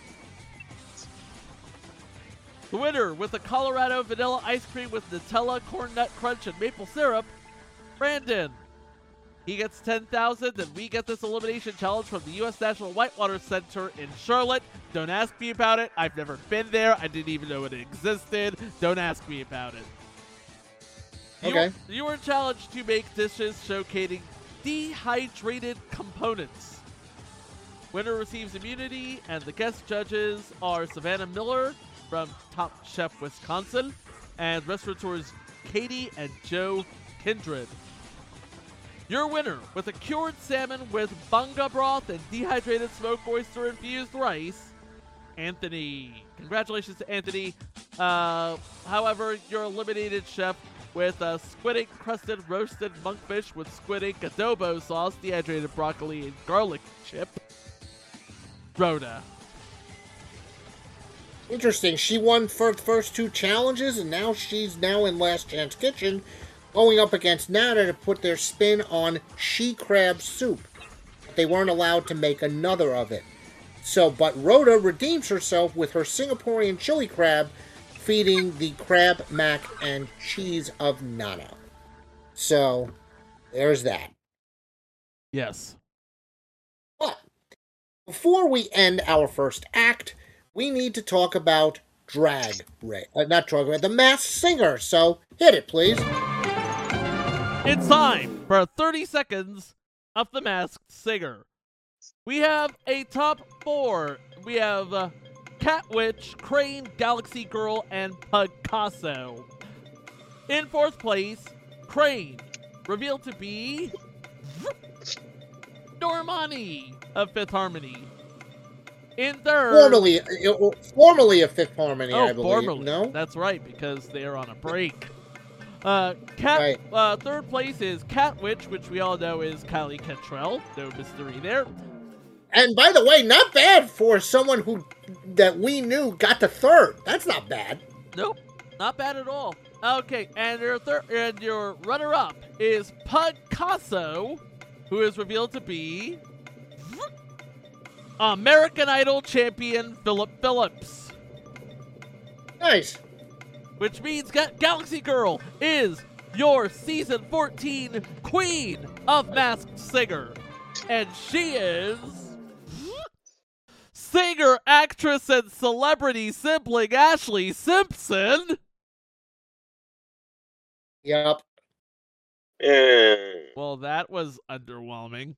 The winner with the Colorado vanilla ice cream with Nutella, corn nut crunch, and maple syrup, Brandon. He gets ten thousand dollars, and we get this elimination challenge from the U S National Whitewater Center in Charlotte. Don't ask me about it. I've never been there. I didn't even know it existed. Don't ask me about it. You, Okay. You are challenged to make dishes showcasing dehydrated components. Winner receives immunity, and the guest judges are Savannah Miller from Top Chef Wisconsin and restaurateurs Katie and Joe Kindred. Your winner with a cured salmon with bunga broth and dehydrated smoked oyster infused rice, Anthony. Congratulations to Anthony. Uh, however, your eliminated chef with a squid ink crusted roasted monkfish with squid ink adobo sauce, dehydrated broccoli, and garlic chip, Rhoda. Interesting. She won for the first two challenges, and now she's now in Last Chance Kitchen, going up against Nana to put their spin on she crab soup. They weren't allowed to make another of it. So, but Rhoda redeems herself with her Singaporean chili crab, feeding the crab, mac, and cheese of Nana. So, there's that. Yes. But, before we end our first act, we need to talk about Drag Race. Uh, not Drag Race, the Masked Singer. So, hit it, please. It's time for thirty seconds of The Masked Singer. We have a top four. We have uh, Cat Witch, Crane, Galaxy Girl, and Picasso. In fourth place, Crane, revealed to be Normani of Fifth Harmony. In third, Formerly, uh, formerly of Fifth Harmony, oh, I believe. formerly. No? That's right, because they are on a break. Uh, Cat, Right. uh, third place is Cat Witch, which we all know is Kylie Cantrell. No mystery there. And by the way, not bad for someone who that we knew got to third. That's not bad. Nope, not bad at all. Okay, and your third and your runner-up is Picasso, who is revealed to be American Idol champion Philip Phillips. Nice. Which means Ga- Galaxy Girl is your season fourteen queen of Masked Singer. And she is singer, actress, and celebrity sibling Ashley Simpson. Yep. Uh, Well, that was underwhelming.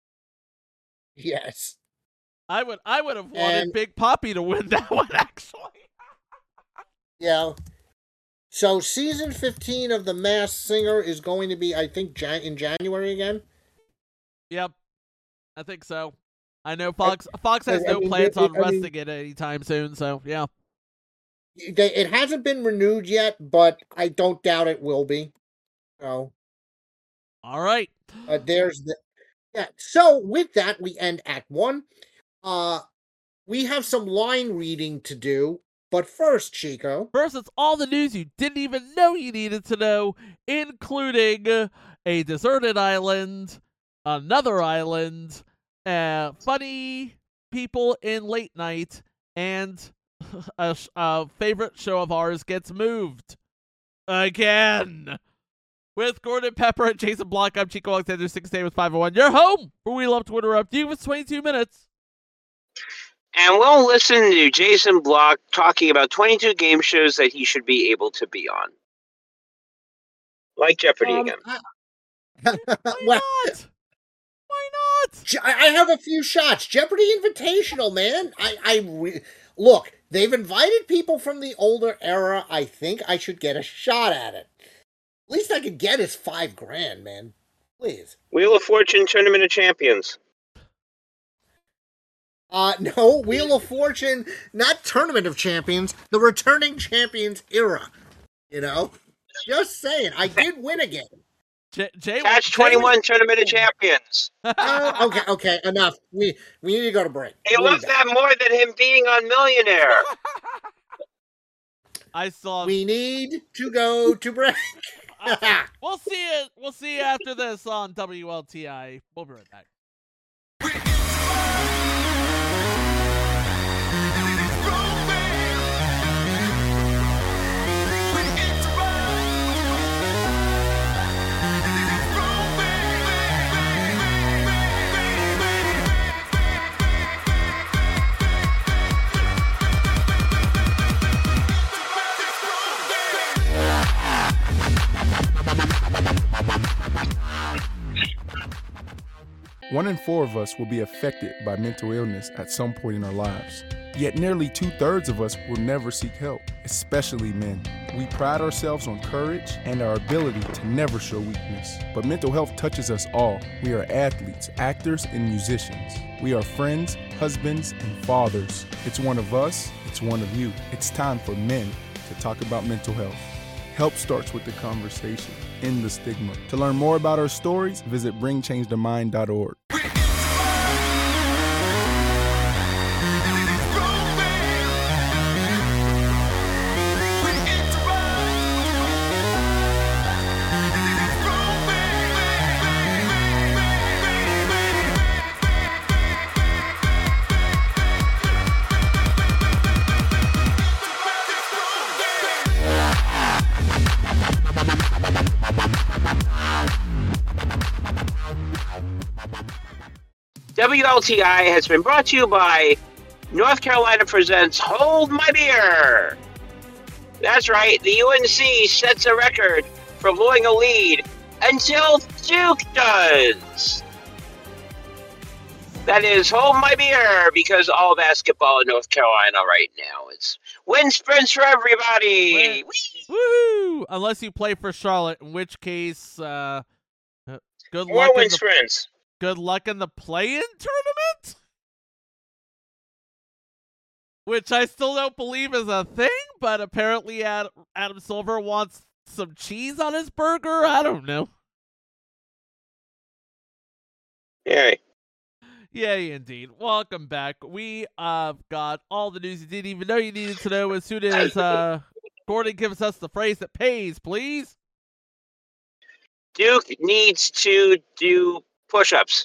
Yes. I would I would have wanted And- Big Poppy to win that one, actually. Yeah. So season fifteen of The Masked Singer is going to be, I think, Jan- in January again. Yep, I think so. I know Fox Fox has I no mean, plans it- on I mean- resting it anytime soon, so yeah. They, it hasn't been renewed yet, but I don't doubt it will be. So All right. uh, there's the yeah. So with that, we end Act One. Uh, we have some line reading to do, but first, Chico. First, it's all the news you didn't even know you needed to know, including uh, a deserted island, another island, uh, funny people in late night, and a, sh- a favorite show of ours gets moved again. With Gordon Pepper and Jason Block, I'm Chico Alexander, six day with five oh one. You're home for We Love to Interrupt You with twenty-two minutes. and we'll listen to Jason Block talking about twenty-two game shows that he should be able to be on. Like Jeopardy Um, again. I- Why well, not? Why not? Je- I I have a few shots. Jeopardy Invitational, man. I, I re- look. They've invited people from the older era. I think I should get a shot at it. Least I could get is five grand, man. Please. Wheel of Fortune Tournament of Champions. Uh, no, Wheel of Fortune, not Tournament of Champions, the Returning Champions era. You know? Just saying, I did win again. J- Jay, Catch Jay- twenty-one Tournament of Champions. Uh, okay, okay, enough. We we need to go to break. He We'll be loves back. that more than him being on Millionaire. I saw. We need to go to break. We'll see it. We'll see you after this on W L T I. We'll be right back. One in four of us will be affected by mental illness at some point in our lives. Yet nearly two-thirds of us will never seek help, especially men. We pride ourselves on courage and our ability to never show weakness. But mental health touches us all. We are athletes, actors, and musicians. We are friends, husbands, and fathers. It's one of us, it's one of you. It's time for men to talk about mental health. Help starts with the conversation. End the stigma. To learn more about our stories, visit bring change to mind dot org. W L T I has been brought to you by North Carolina Presents Hold My Beer. That's right, the U N C sets a record for blowing a lead until Duke does. That is, hold my beer, because all basketball in North Carolina right now is wind sprints for everybody. Woohoo! Unless you play for Charlotte, in which case, uh, good More luck. wind in the, sprints. Good luck in the play-in tournament, which I still don't believe is a thing. But apparently, Ad, Adam Silver wants some cheese on his burger. I don't know. Yay. Yay, indeed. Welcome back. We have uh, got all the news you didn't even know you needed to know as soon as uh, Gordon gives us the phrase that pays, please. Duke needs to do push-ups.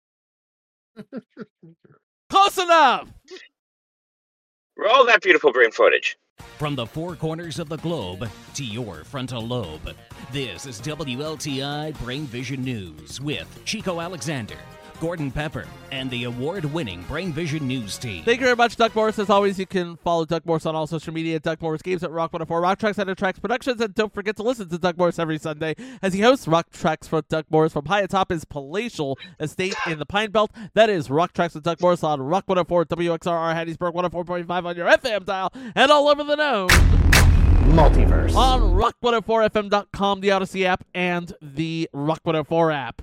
Close enough! Roll that beautiful brain footage. From the four corners of the globe to your frontal lobe, this is W L T I Brain Vision News with Chico Alexander, Gordon Pepper, and the award-winning Brain Vision News team. Thank you very much, Duck Morris. As always, you can follow Duck Morris on all social media at Duck Morris Games at Rock one oh four, Rock Tracks, and Tracks Productions. And don't forget to listen to Duck Morris every Sunday as he hosts Rock Tracks for Duck Morris from high atop his palatial estate in the Pine Belt. That is Rock Tracks with Duck Morris on Rock one oh four, W X R R Hattiesburg one oh four point five on your F M dial, and all over the known multiverse on rock one oh four F M dot com, the Odyssey app, and the Rock one oh four app.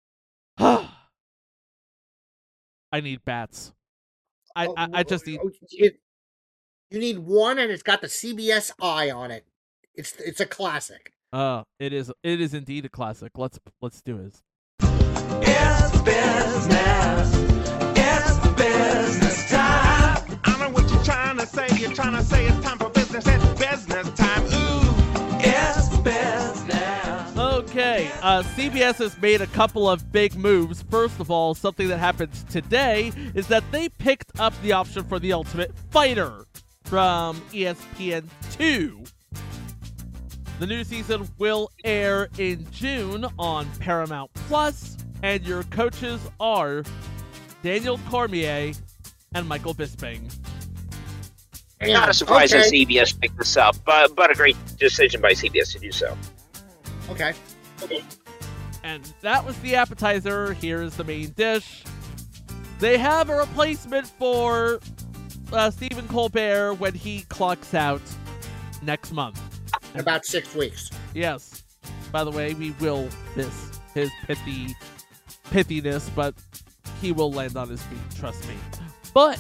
I need bats. I, I, I just need. It, you need one, and it's got the C B S eye on it. It's it's a classic. Uh, it is it is indeed a classic. Let's let's do it. It's business. It's business time. I know what you're trying to say. You're trying to say it's time for business. It's business time. Ooh, it's business. Okay, uh, C B S has made a couple of big moves. First of all, something that happened today is that they picked up the option for The Ultimate Fighter from E S P N two. The new season will air in June on Paramount Plus, and your coaches are Daniel Cormier and Michael Bisping. Not a surprise okay. that C B S picked this up, but, but a great decision by C B S to do so. Okay. And that was the appetizer. Here's the main dish. They have a replacement for uh, Stephen Colbert when he clocks out next month. In about six weeks. Yes. By the way, we will miss his pithy pithiness, but he will land on his feet, trust me. But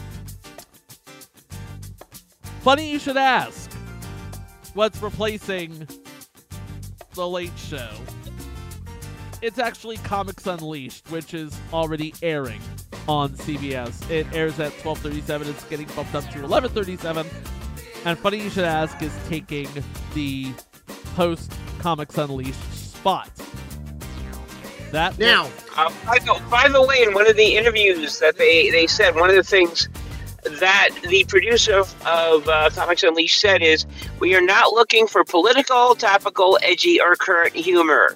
funny you should ask. What's replacing The Late Show? It's actually Comics Unleashed, which is already airing on C B S. It airs at twelve thirty-seven. It's getting bumped up to eleven thirty-seven. And funny you should ask is taking the post Comics Unleashed spot. That now, uh, by, the, by the way, in one of the interviews that they, they said, one of the things that the producer of, of uh, Comics Unleashed said is, we are not looking for political, topical, edgy, or current humor.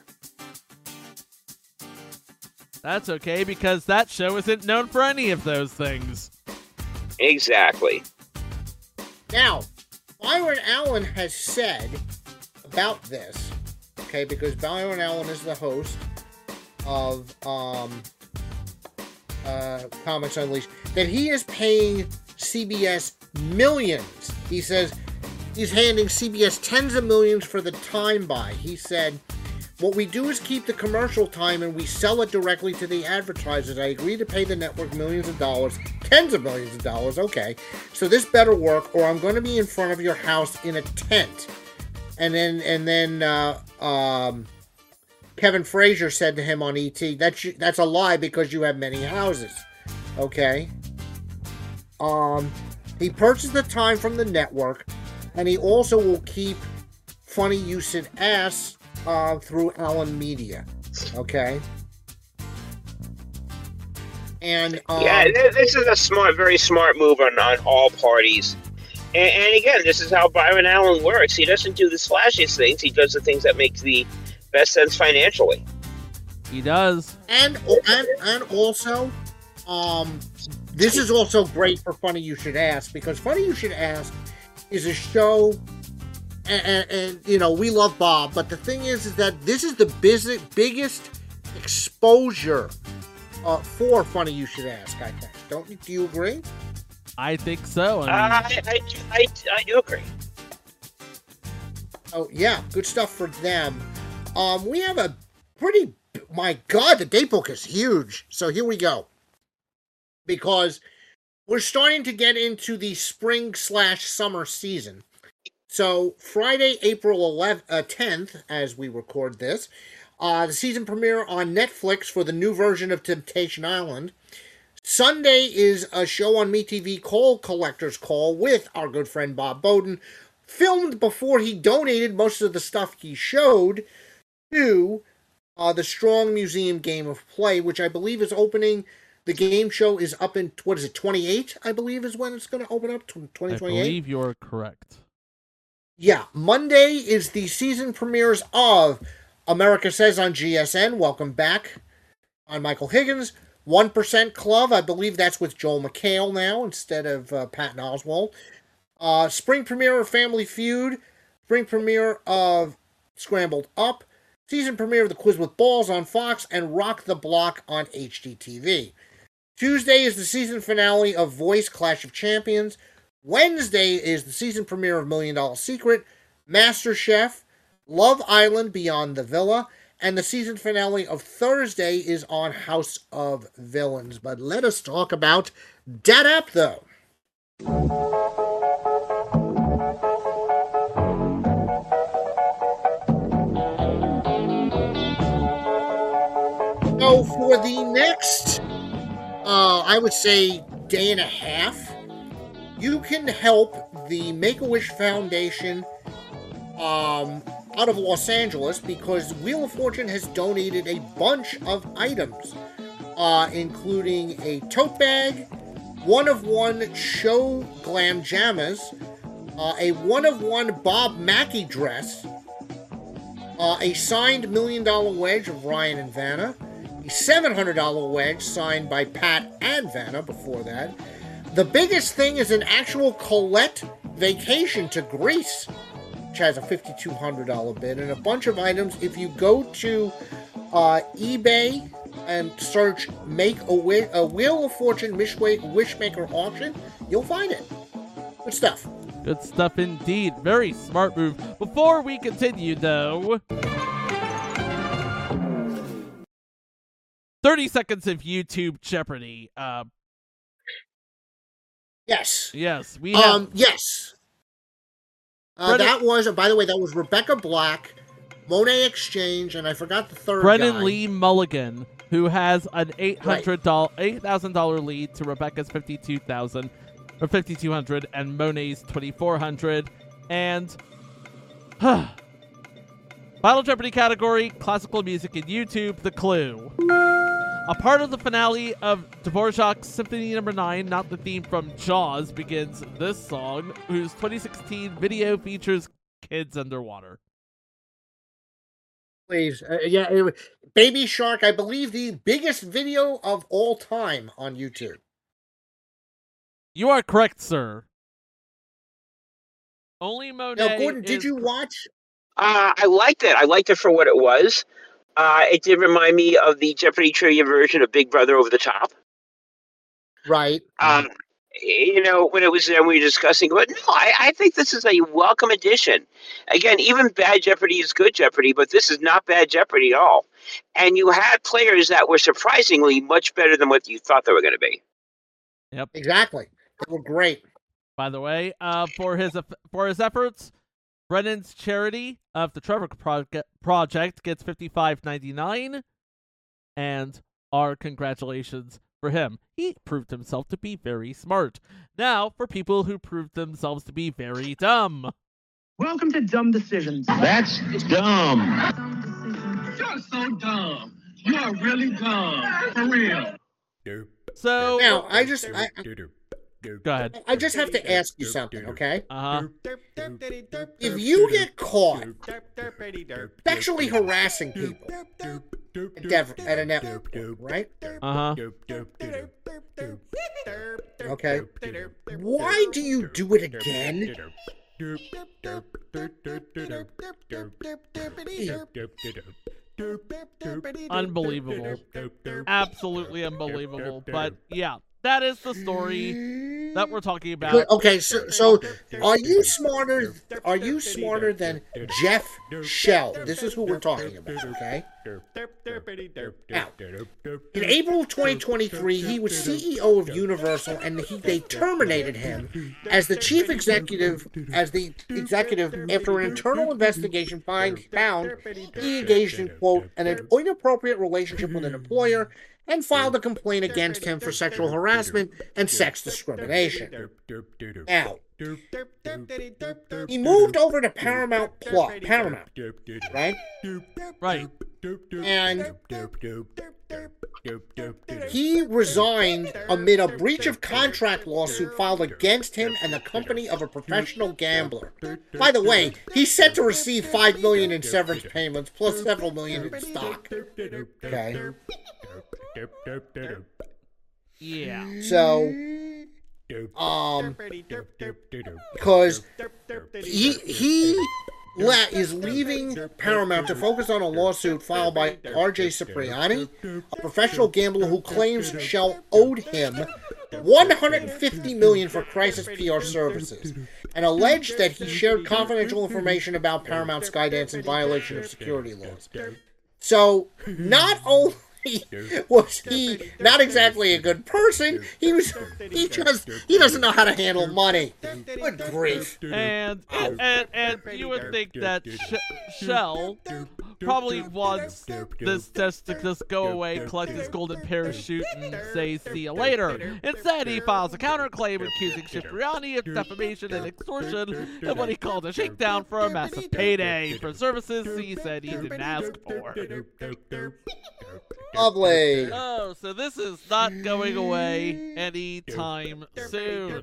That's okay, because that show isn't known for any of those things. Exactly. Now, Byron Allen has said about this, okay, because Byron Allen is the host of um, uh, Comics Unleashed, that he is paying C B S millions. He says he's handing C B S tens of millions for the time buy. He said, what we do is keep the commercial time and we sell it directly to the advertisers. I agree to pay the network millions of dollars, tens of millions of dollars, okay. So this better work or I'm going to be in front of your house in a tent. And then, and then, uh, um, Kevin Frazier said to him on E T, that's, that's a lie because you have many houses, okay. Um, he purchased the time from the network and he also will keep Funny You Should Ask Uh, through Allen Media, okay, and um, yeah, this is a smart, very smart move on, on all parties. And, and again, this is how Byron Allen works. He doesn't do the flashiest things; he does the things that make the best sense financially. He does, and and and also, um, this is also great for Funny You Should Ask because Funny You Should Ask is a show. And, and, and, you know, we love Bob, but the thing is, is that this is the biz- biggest exposure uh, for Funny You Should Ask, I think. Don't you, do you agree? I think so. I, mean, I, I, I, I do agree. Oh, yeah, good stuff for them. Um, we have a pretty, my God, the date book is huge. So here we go. Because we're starting to get into the spring slash summer season. So Friday, April eleventh, uh, tenth, as we record this, uh, the season premiere on Netflix for the new version of Temptation Island. Sunday is a show on MeTV called Collector's Call with our good friend Bob Bowden, filmed before he donated most of the stuff he showed to uh, the Strong Museum Game of Play, which I believe is opening. The game show is up in, what is it, twenty-eight, I believe is when it's going to open up, twenty twenty-eight? I believe you're correct. Yeah, Monday is the season premieres of America Says on G S N. Welcome back on Michael Higgins. one percent Club, I believe that's with Joel McHale now instead of uh, Patton Oswalt. Uh, spring premiere of Family Feud. Spring premiere of Scrambled Up. Season premiere of The Quiz with Balls on Fox and Rock the Block on H G T V. Tuesday is the season finale of Voice Clash of Champions. Wednesday is the season premiere of Million Dollar Secret, MasterChef, Love Island Beyond the Villa, and the season finale of Thursday is on House of Villains. But let us talk about Dat App, though. So for the next, uh, I would say, day and a half, you can help the Make-A-Wish Foundation um, out of Los Angeles because Wheel of Fortune has donated a bunch of items, uh, including a tote bag, one-of-one show glam jammas, uh, a one-of-one Bob Mackie dress, uh, a signed Million Dollar Wedge of Ryan and Vanna, a seven hundred dollar wedge signed by Pat and Vanna before that. The biggest thing is an actual Colette vacation to Greece, which has a five thousand two hundred dollar bid, and a bunch of items. If you go to uh, eBay and search Make a, Wi- a Wheel of Fortune Wishwa- Wishmaker auction, you'll find it. Good stuff. Good stuff indeed. Very smart move. Before we continue, though, thirty seconds of YouTube Jeopardy. Uh, yes. Yes. We have... Um, yes. Uh, Brennan... that was, by the way, that was Rebecca Black, Monet Exchange, and I forgot the third Brennan guy. Lee Mulligan, who has an eight hundred dollars, eight thousand dollars lead to Rebecca's fifty-two thousand dollars, or fifty-two hundred dollars, and Monet's twenty-four hundred dollars. And huh, Final Jeopardy category, classical music and YouTube, the clue. A part of the finale of Dvorak's Symphony Number nine, not the theme from Jaws, begins this song, whose twenty sixteen video features kids underwater. Please. Uh, yeah, it, Baby Shark, I believe the biggest video of all time on YouTube. You are correct, sir. Only Monet Now, Gordon, is... did you watch? Uh, I liked it. I liked it for what it was. Uh, it did remind me of the Jeopardy trivia version of Big Brother Over the Top. Right. Um, you know, when it was there, we were discussing, but no, I, I think this is a welcome addition. Again, even bad Jeopardy is good Jeopardy, but this is not bad Jeopardy at all. And you had players that were surprisingly much better than what you thought they were going to be. Yep. Exactly. They were great. By the way, uh, for his for his efforts, Brennan's charity of the Trevor Proje- Project gets fifty-five ninety-nine, and our congratulations for him. He proved himself to be very smart. Now, for people who proved themselves to be very dumb. Welcome to Dumb Decisions. That's dumb. You're so dumb. You are really dumb. For real. So now, I just I, go ahead. I just have to ask you something, okay? Uh huh. If you get caught sexually harassing people at, Dev- at a network, right? Uh huh. Okay. Why do you do it again? Unbelievable. Absolutely unbelievable. But yeah, that is the story that we're talking about. Okay, so so are you smarter? Are you smarter than Jeff Shell? This is who we're talking about. Okay. Now, in April twenty twenty-three, he was C E O of Universal, and he, they terminated him as the chief executive. As the executive, after an internal investigation find, found he engaged in quote an inappropriate relationship with an employer, and filed a complaint against him for sexual harassment and sex discrimination. Now, he moved over to Paramount Plus, Paramount, right? Right. And he resigned amid a breach of contract lawsuit filed against him and the company of a professional gambler. By the way, he's set to receive five million dollars in severance payments plus several million in stock. Okay. Yeah. So, um, because he he le- is leaving Paramount to focus on a lawsuit filed by R J Cipriani, a professional gambler who claims Shell owed him one hundred fifty million dollars for crisis P R services, and alleged that he shared confidential information about Paramount Skydance in violation of security laws. So, not only was he not exactly a good person, he was he just he doesn't know how to handle money. Good grief. And and and you would think that Sh- Shell probably wants this test to just go away, collect his golden parachute, and say see you later. Instead, he files a counterclaim accusing Cipriani of defamation and extortion in what he called a shakedown for a massive payday for services he said he didn't ask for. Lovely. Oh, so this is not going away anytime soon.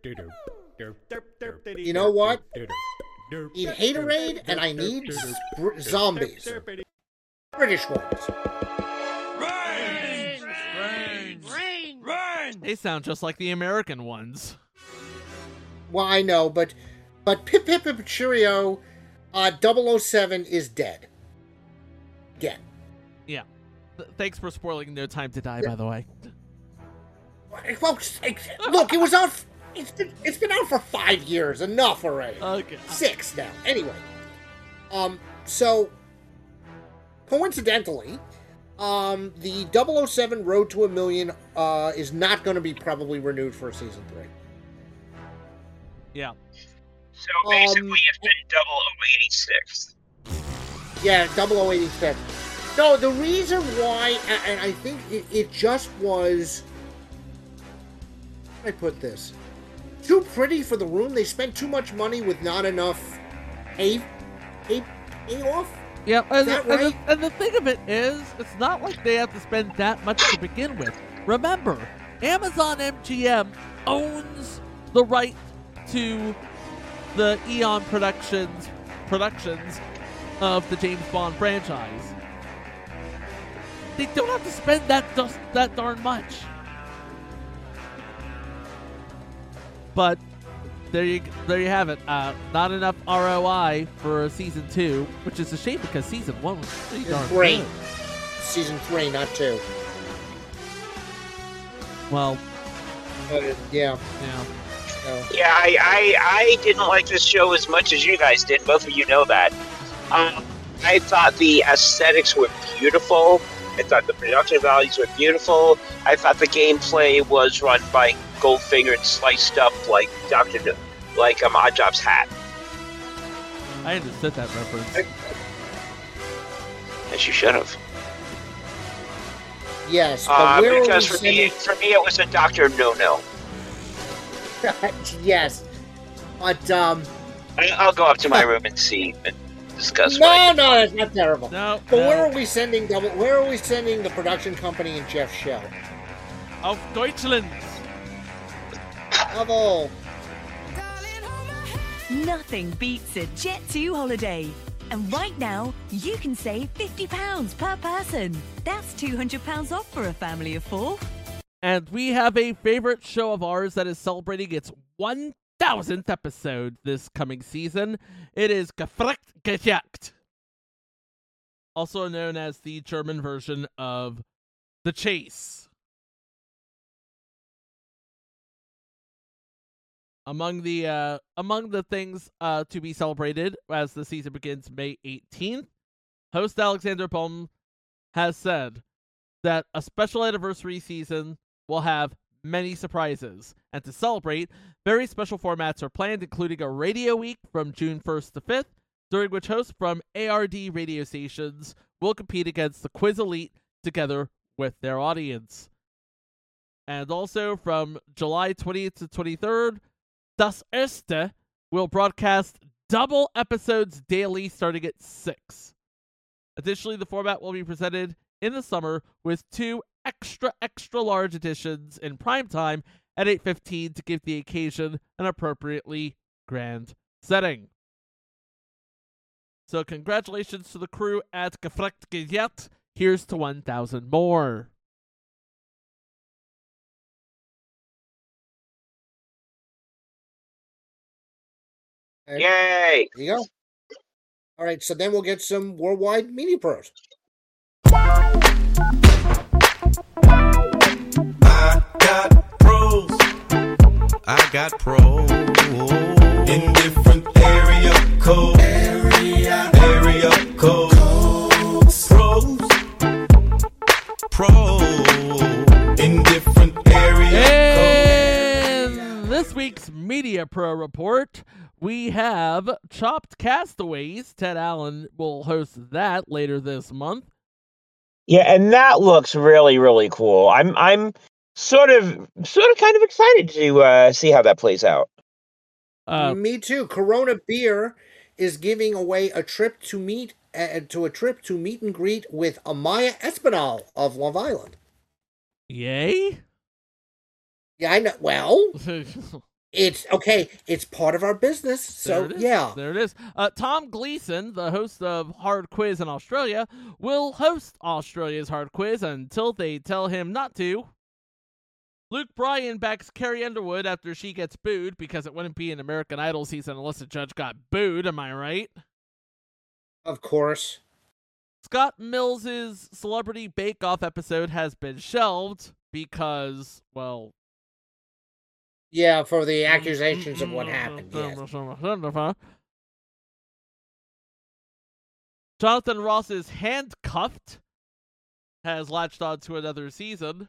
You know what? Need haterade, and I need sp- zombies. British ones. Rain! Rain! Rain! Rain! They sound just like the American ones. Well, I know, but but Pip Pip Pip Cheerio, uh, double oh seven is dead. Again. Yeah. Th- thanks for spoiling No Time to Die, by the way. Well, look, it was out. It's been it's been out for five years. Enough already. Okay. Six now. Anyway, um, so coincidentally, um, the double oh seven Road to a Million uh is not going to be probably renewed for season three. Yeah. So basically, um, it's been double oh eighty-six. Yeah, double oh eighty-six. No, the reason why, and I think it, it just was. How do I put this? Too pretty for the room. They spent too much money with not enough pay, pay, payoff. Yeah, and, that the, right? and, the, and the thing of it is, it's not like they have to spend that much to begin with. Remember, Amazon M G M owns the right to the Eon Productions productions of the James Bond franchise. They don't have to spend that just that darn much. But there you there you have it. Uh, not enough R O I for season two, which is a shame because season one was pretty darn Three. good. Season three, not two. Well, uh, yeah, yeah, uh, yeah. I, I I didn't like this show as much as you guys did. Both of you know that. Um, I thought the aesthetics were beautiful. I thought the production values were beautiful. I thought the gameplay was run by Goldfinger and sliced up like Doctor No- like um, Oddjob's hat. I understood that reference. As you should have. Yes, but uh, where because are we for me, for me, it was a Doctor No No. Yes, but um, I, I'll go up to my room and see and discuss. No, no, it's not terrible. No, but no. where are we sending double? Where are we sending the production company and Jeff Shell? Auf Deutschland. Bravo. Nothing beats a Jet two holiday. And right now, you can save fifty pounds per person. That's two hundred pounds off for a family of four. And we have a favorite show of ours that is celebrating its one thousandth episode this coming season. It is Gefragt Gejagt. also known as the German version of The Chase. Among the uh, among the things uh, to be celebrated as the season begins May eighteenth, host Alexander Bohm has said that a special anniversary season will have many surprises. And to celebrate, very special formats are planned, including a radio week from June first to fifth, during which hosts from A R D radio stations will compete against the Quiz Elite together with their audience. And also from July twentieth to twenty-third, Das Erste will broadcast double episodes daily starting at six. Additionally, the format will be presented in the summer with two extra, extra large editions in primetime at eight fifteen to give the occasion an appropriately grand setting. So congratulations to the crew at Gefrecht Gejat. Here's to one thousand more. Yay! There you go. All right, so then we'll get some worldwide media pros. I got pros. I got pros in different area codes. Area, area codes. codes. Pros. Pros in different area codes. In this week's Media Pro Report, we have Chopped Castaways. Ted Allen will host that later this month. Yeah, and that looks really, really cool. I'm, I'm sort of, sort of, kind of excited to uh, see how that plays out. Uh, Me too. Corona Beer is giving away a trip to meet uh, to a trip to meet and greet with Amaya Espinal of Love Island. Yay! Yeah, I know. Well, it's okay. It's part of our business. So there yeah, there it is. Uh, Tom Gleason, the host of Hard Quiz in Australia, will host Australia's Hard Quiz until they tell him not to. Luke Bryan backs Carrie Underwood after she gets booed because it wouldn't be an American Idol season unless the judge got booed. Am I right? Of course. Scott Mills's Celebrity Bake Off episode has been shelved because, well, yeah, for the accusations of what happened. Yes. Jonathan Ross's Handcuffed has latched on to another season.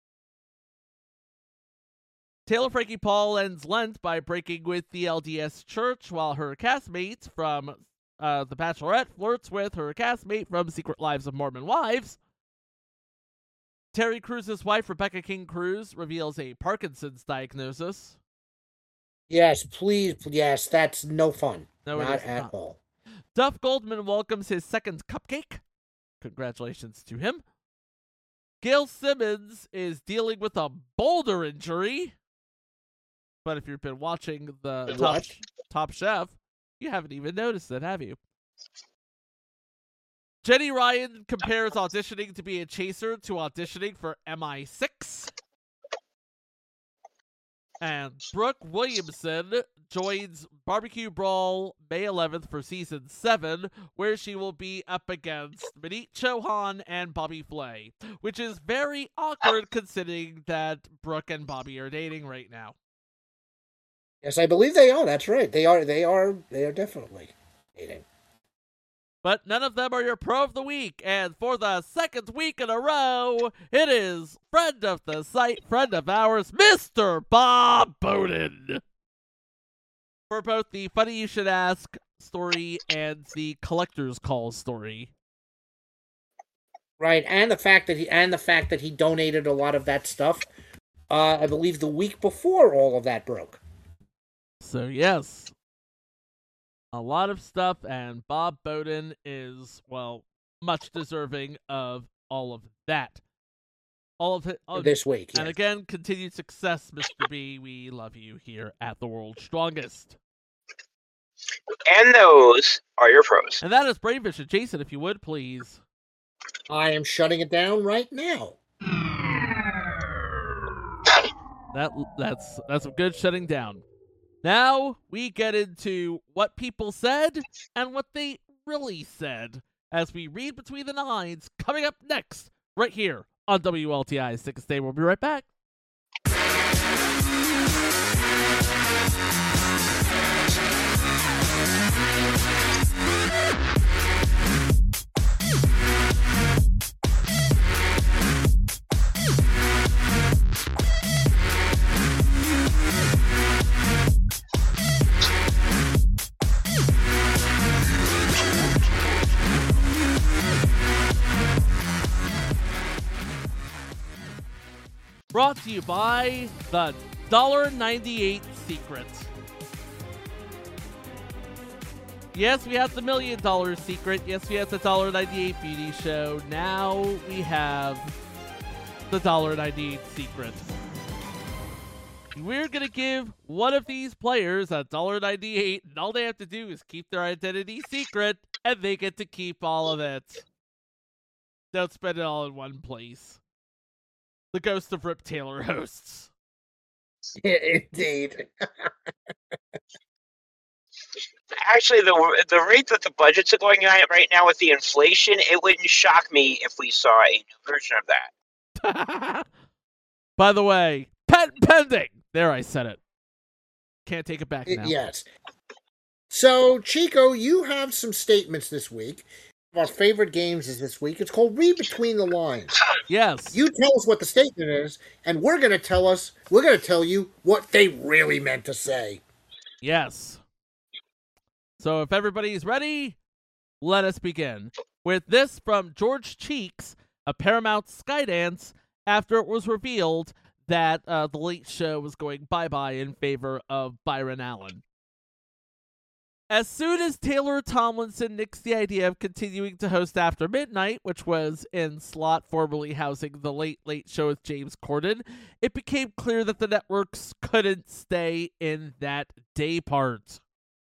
Taylor Frankie Paul ends Lent by breaking with the L D S Church while her castmate from uh, The Bachelorette flirts with her castmate from Secret Lives of Mormon Wives. Terry Cruz's wife, Rebecca King Cruz, reveals a Parkinson's diagnosis. Yes, please, yes, that's no fun. No, not it is at not. all. Duff Goldman welcomes his second cupcake. Congratulations to him. Gail Simmons is dealing with a boulder injury. But if you've been watching the top, top Chef, you haven't even noticed it, have you? Jenny Ryan compares auditioning to be a chaser to auditioning for M I six. And Brooke Williamson joins Barbecue Brawl May eleventh for season seven, where she will be up against Manit Chauhan and Bobby Flay, which is very awkward considering that Brooke and Bobby are dating right now. Yes, I believe they are. That's right. They are. They are. They are definitely dating. But none of them are your pro of the week, and for the second week in a row, it is friend of the site, friend of ours, Mister Bob Bowden. For both the Funny You Should Ask story and the Collector's Call story. Right, and the fact that he and the fact that he donated a lot of that stuff, uh, I believe the week before all of that broke. So yes, a lot of stuff, and Bob Bowden is, well, much deserving of all of that. All of it oh, this week. And yes. again, continued success, Mister B. We love you here at the World's Strongest. And those are your pros. And that is Brain Vision. Jason, if you would, please. I am shutting it down right now. That that's that's a good shutting down. Now we get into what people said and what they really said as we read between the lines, coming up next, right here on W L T I Sick Stay. We'll be right back. Brought to you by the one dollar ninety-eight Secret. Yes, we have the Million Dollar Secret. Yes, we have the one dollar ninety-eight Beauty Show. Now we have the one dollar ninety-eight Secret. We're going to give one of these players a one dollar ninety-eight, and all they have to do is keep their identity secret, and they get to keep all of it. Don't spend it all in one place. The Ghost of Rip Taylor hosts. Yeah, indeed. Actually, the the rate that the budgets are going at right now with the inflation, it wouldn't shock me if we saw a new version of that. By the way, patent pending. There, I said it. Can't take it back now. Yes. So, Chico, you have some statements this week. Our favorite games is this week. It's called Read Between the Lines. Yes. You tell us what the statement is, and we're going to tell us, we're going to tell you what they really meant to say. Yes. So if everybody's ready, let us begin with this from George Cheeks, a Paramount Skydance, after it was revealed that uh, The Late Show was going bye-bye in favor of Byron Allen. As soon as Taylor Tomlinson nixed the idea of continuing to host After Midnight, which was in slot formerly housing The Late Late Show with James Corden, it became clear that the networks couldn't stay in that day part.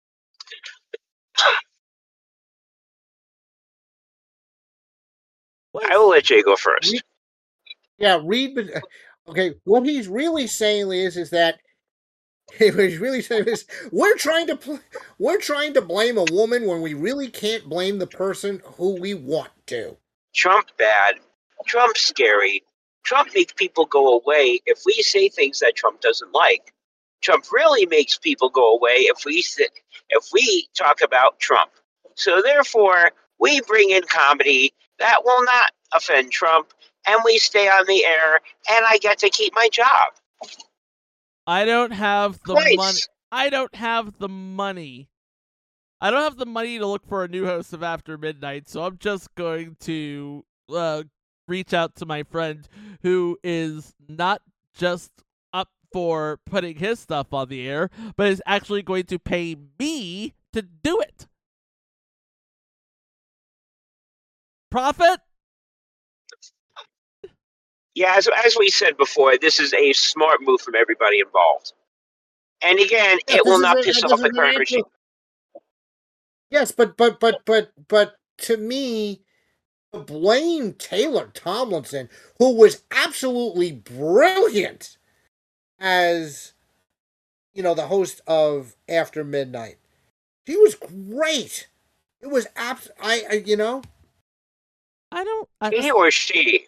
I will let Jay go first. Yeah, read. Okay, what he's really saying is, is that what he's really saying is we're trying to pl- we're trying to blame a woman when we really can't blame the person who we want to. Trump bad. Trump scary. Trump makes people go away if we say things that Trump doesn't like. Trump really makes people go away if we sit, if we talk about Trump. So therefore, we bring in comedy that will not offend Trump, and we stay on the air, and I get to keep my job. I don't have the Twice. money. I don't have the money. I don't have the money to look for a new host of After Midnight, so I'm just going to uh, reach out to my friend who is not just up for putting his stuff on the air, but is actually going to pay me to do it. Profit? Yeah, as, as we said before, this is a smart move from everybody involved. And again, Yeah, it will this not is a- piss this off is the an current actual- regime. Yes, but but but but but to me, to blame Taylor Tomlinson, who was absolutely brilliant as you know the host of After Midnight, he was great. It was abs. I, I you know. I don't. I, He or she?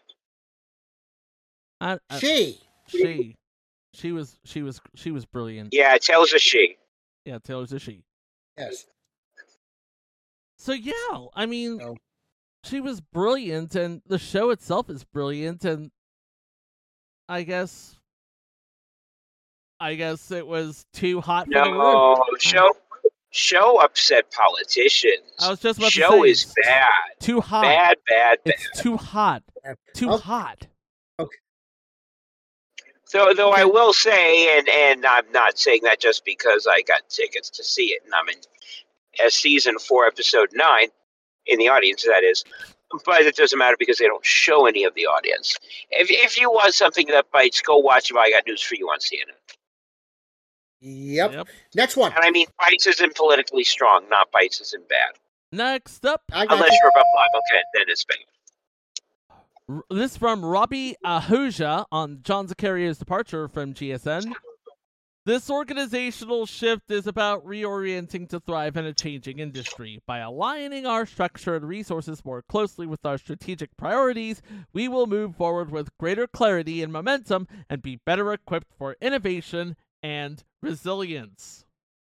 I, I, She. She. She was. She was. She was brilliant. Yeah, Taylor's a she. Yeah, Taylor's a she. Yes. So yeah, I mean, she was brilliant, and the show itself is brilliant, and I guess, I guess it was too hot for the room. No, show show upset politicians. I was just about to show say, is bad. Too hot. Bad, bad, bad. It's too hot. Too Okay. hot. Though, though I will say, and, and I'm not saying that just because I got tickets to see it, and I'm in as season four, episode nine, in the audience, that is. But it doesn't matter because they don't show any of the audience. If if you want something that bites, go watch it. I got news for you on C N N. Yep. Next one. And I mean, bites is in politically strong, not bites is in bad. Next up, I got Unless you. you're about five, okay, then it's bad. R- This from Robbie Ahuja on John Zacaria's departure from G S N. This organizational shift is about reorienting to thrive in a changing industry. By aligning our structure and resources more closely with our strategic priorities, we will move forward with greater clarity and momentum and be better equipped for innovation and resilience.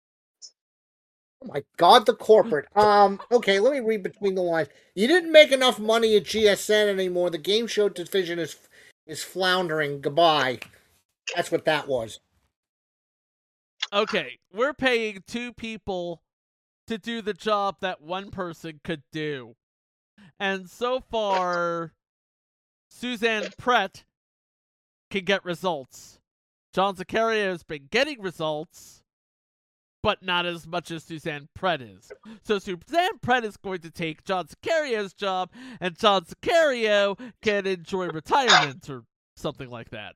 Oh my God, the corporate. Um, okay, let me read between the lines. You didn't make enough money at G S N anymore. The game show division is is floundering. Goodbye. That's what that was. Okay, we're paying two people to do the job that one person could do. And so far, Suzanne Pratt can get results. John Zaccaria has been getting results, but not as much as Suzanne Pratt is. So Suzanne Pratt is going to take John Zaccaria's job, and John Zaccaria can enjoy retirement or something like that.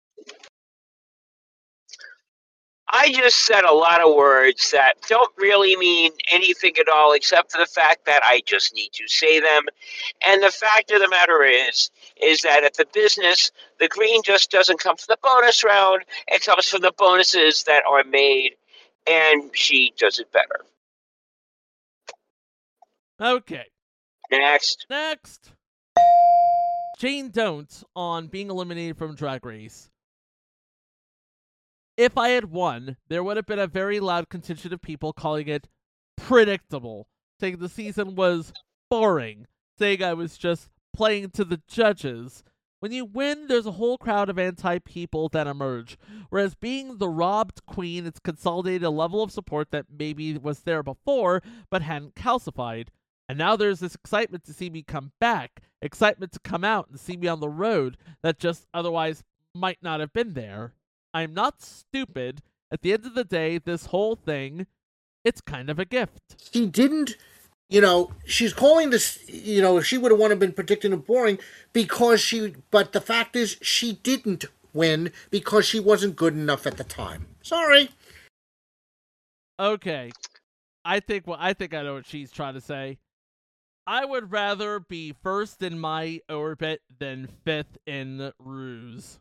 I just said a lot of words that don't really mean anything at all, except for the fact that I just need to say them. And the fact of the matter is, is that at the business, the green just doesn't come from the bonus round. It comes from the bonuses that are made, and she does it better. Okay. Next. Next. Jane Don't on being eliminated from Drag Race. If I had won, there would have been a very loud contingent of people calling it predictable, saying the season was boring, saying I was just playing to the judges. When you win, there's a whole crowd of anti-people that emerge, whereas being the robbed queen, it's consolidated a level of support that maybe was there before, but hadn't calcified. And now there's this excitement to see me come back, excitement to come out and see me on the road that just otherwise might not have been there. I'm not stupid. At the end of the day, this whole thing, it's kind of a gift. She didn't, you know, she's calling this, you know, she would have wanted to been predicting and boring because she, but the fact is she didn't win because she wasn't good enough at the time. Sorry. Okay. I think, well, I think I know what she's trying to say. I would rather be first in my orbit than fifth in Ruse.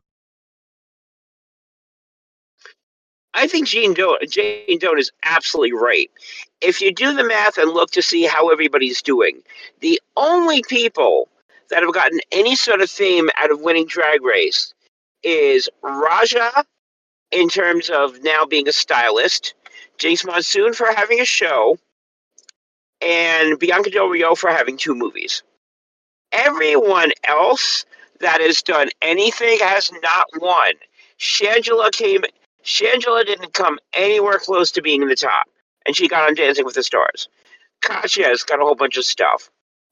I think Jane Doe, Jane Doe is absolutely right. If you do the math and look to see how everybody's doing, the only people that have gotten any sort of fame out of winning Drag Race is Raja, in terms of now being a stylist, Jinx Monsoon for having a show, and Bianca Del Rio for having two movies. Everyone else that has done anything has not won. Shangela came... Shangela didn't come anywhere close to being in the top, and she got on Dancing with the Stars. Katya has got a whole bunch of stuff.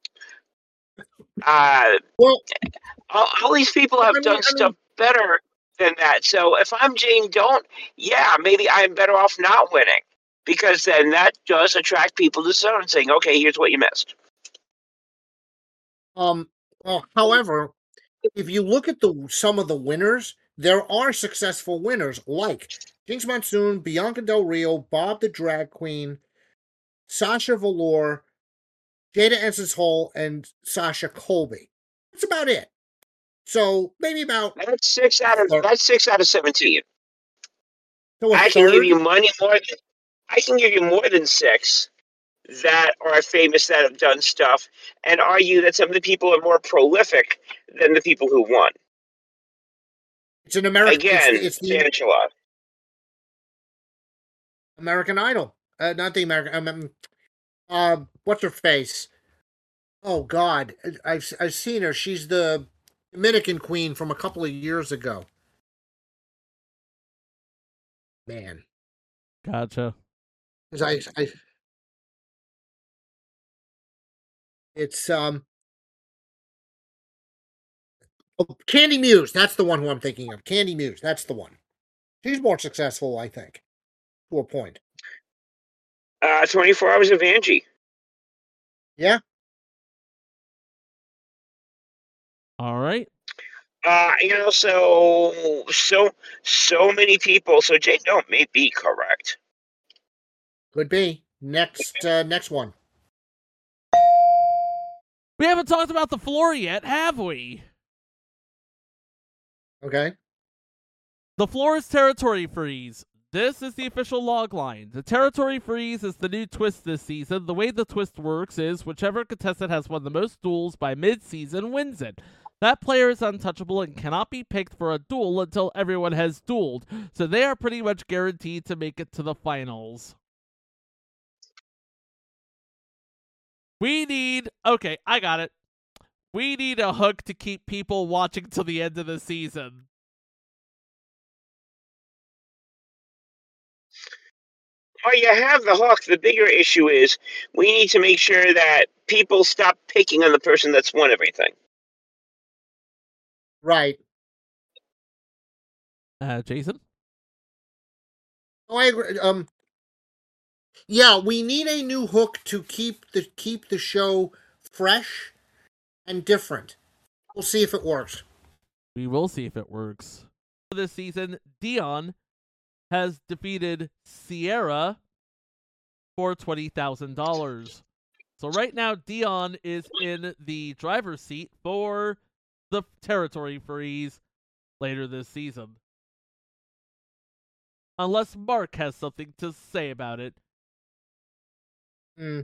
Uh, well, all, all these people have I mean, done I stuff mean, better than that. So if I'm Jane Don't, yeah, maybe I'm better off not winning, because then that does attract people to the zone saying, okay, here's what you missed. Um. Well, however, if you look at the some of the winners, there are successful winners like Jinx Monsoon, Bianca Del Rio, Bob the Drag Queen, Sasha Velour, Jada Essence Hall, and Sasha Colby. That's about it. So maybe about that's six out of third. that's six out of seventeen. So I can third? give you money more than I can give you more than six that are famous that have done stuff, and argue that some of the people are more prolific than the people who won. It's an American. Again, it's, it's the Angela. American Idol, uh, not the American. Um, uh, what's her face? Oh God, I've I've seen her. She's the Dominican queen from a couple of years ago. Man, gotcha. I, I, it's um. Oh, Candy Muse, that's the one who I'm thinking of. Candy Muse, that's the one. She's more successful, I think, to a point. Uh, twenty-four Hours of Angie. Yeah. All right. Uh, you know, so so so many people. So Jane Doe may be correct. Could be. Next, uh, next one. We haven't talked about the floor yet, have we? Okay. The floor is territory freeze. This is the official logline. The territory freeze is the new twist this season. The way the twist works is whichever contestant has won the most duels by mid-season wins it. That player is untouchable and cannot be picked for a duel until everyone has dueled, so they are pretty much guaranteed to make it to the finals. We need... Okay, I got it. We need a hook to keep people watching till the end of the season. Oh, you have the hook. The bigger issue is we need to make sure that people stop picking on the person that's won everything. Right. Uh, Jason? Oh, I agree. Um, yeah, we need a new hook to keep the keep the show fresh and different. We'll see if it works. We will see if it works. This season, Dion has defeated Sierra for twenty thousand dollars. So right now, Dion is in the driver's seat for the territory freeze later this season. Unless Mark has something to say about it. Mm.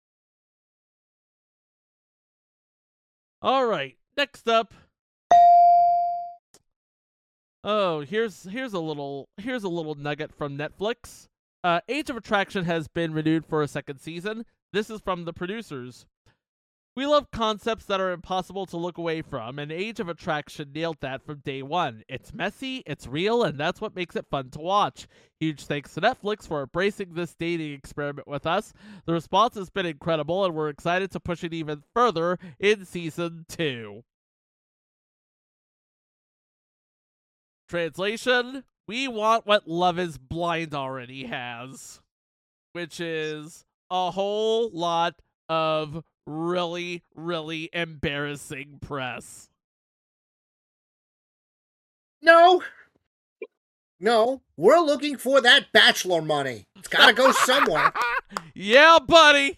All right, next up. Oh, here's here's a little here's a little nugget from Netflix. Uh, Age of Attraction has been renewed for a second season. This is from the producers. We love concepts that are impossible to look away from, and Age of Attraction nailed that from day one. It's messy, it's real, and that's what makes it fun to watch. Huge thanks to Netflix for embracing this dating experiment with us. The response has been incredible, and we're excited to push it even further in season two. Translation: we want what Love is Blind already has, which is a whole lot of really, really embarrassing press. No. No, we're looking for that Bachelor money. It's got to go somewhere. Yeah, buddy.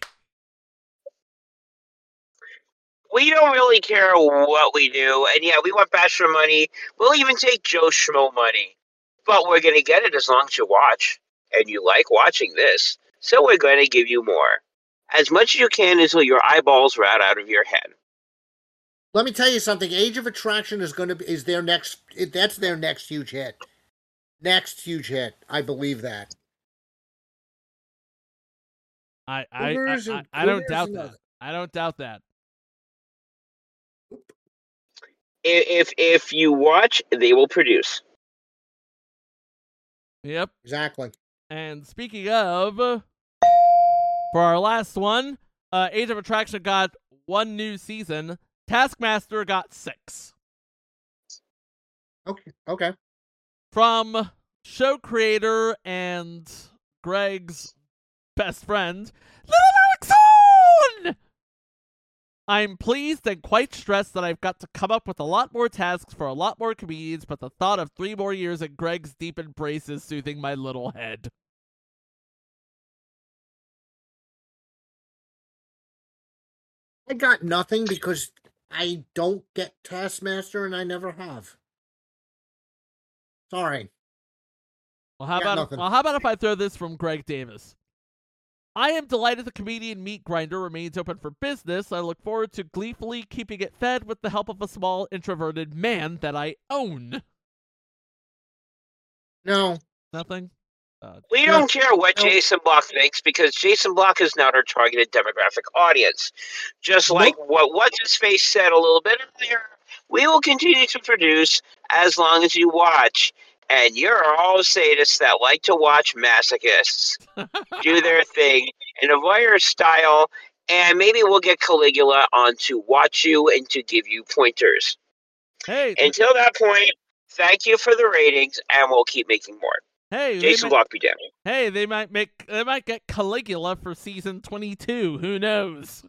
We don't really care what we do, and yeah, we want Bachelor money. We'll even take Joe Schmo money. But we're going to get it as long as you watch, and you like watching this, so we're going to give you more. As much as you can until your eyeballs rat out of your head. Let me tell you something. Age of Attraction is going to be is their next. That's their next huge hit. Next huge hit. I believe that. I I I, I, I don't doubt that. I don't doubt that. If if you watch, they will produce. Yep. Exactly. And speaking of, for our last one, uh, Age of Attraction got one new season. Taskmaster got six. Okay. Okay. From show creator and Greg's best friend, Little Alexon! I'm pleased and quite stressed that I've got to come up with a lot more tasks for a lot more comedians, but the thought of three more years in Greg's deep embrace is soothing my little head. I got nothing because I don't get Taskmaster and I never have. Sorry. Well, how Got about nothing. well, how about if I throw this from Greg Davis? I am delighted the comedian Meat Grinder remains open for business. I look forward to gleefully keeping it fed with the help of a small introverted man that I own. No. Nothing? Uh, We don't care what Jason Block thinks because Jason Block is not our targeted demographic audience. Just like what What's His Face said a little bit earlier, we will continue to produce as long as you watch. And you're all sadists that like to watch masochists do their thing in a voyeur style, and maybe we'll get Caligula on to watch you and to give you pointers. Hey, Until that point, thank you for the ratings, and we'll keep making more. Hey, Jason they might, Block be damned. Hey, they might make they might get Caligula for season twenty-two. Who knows?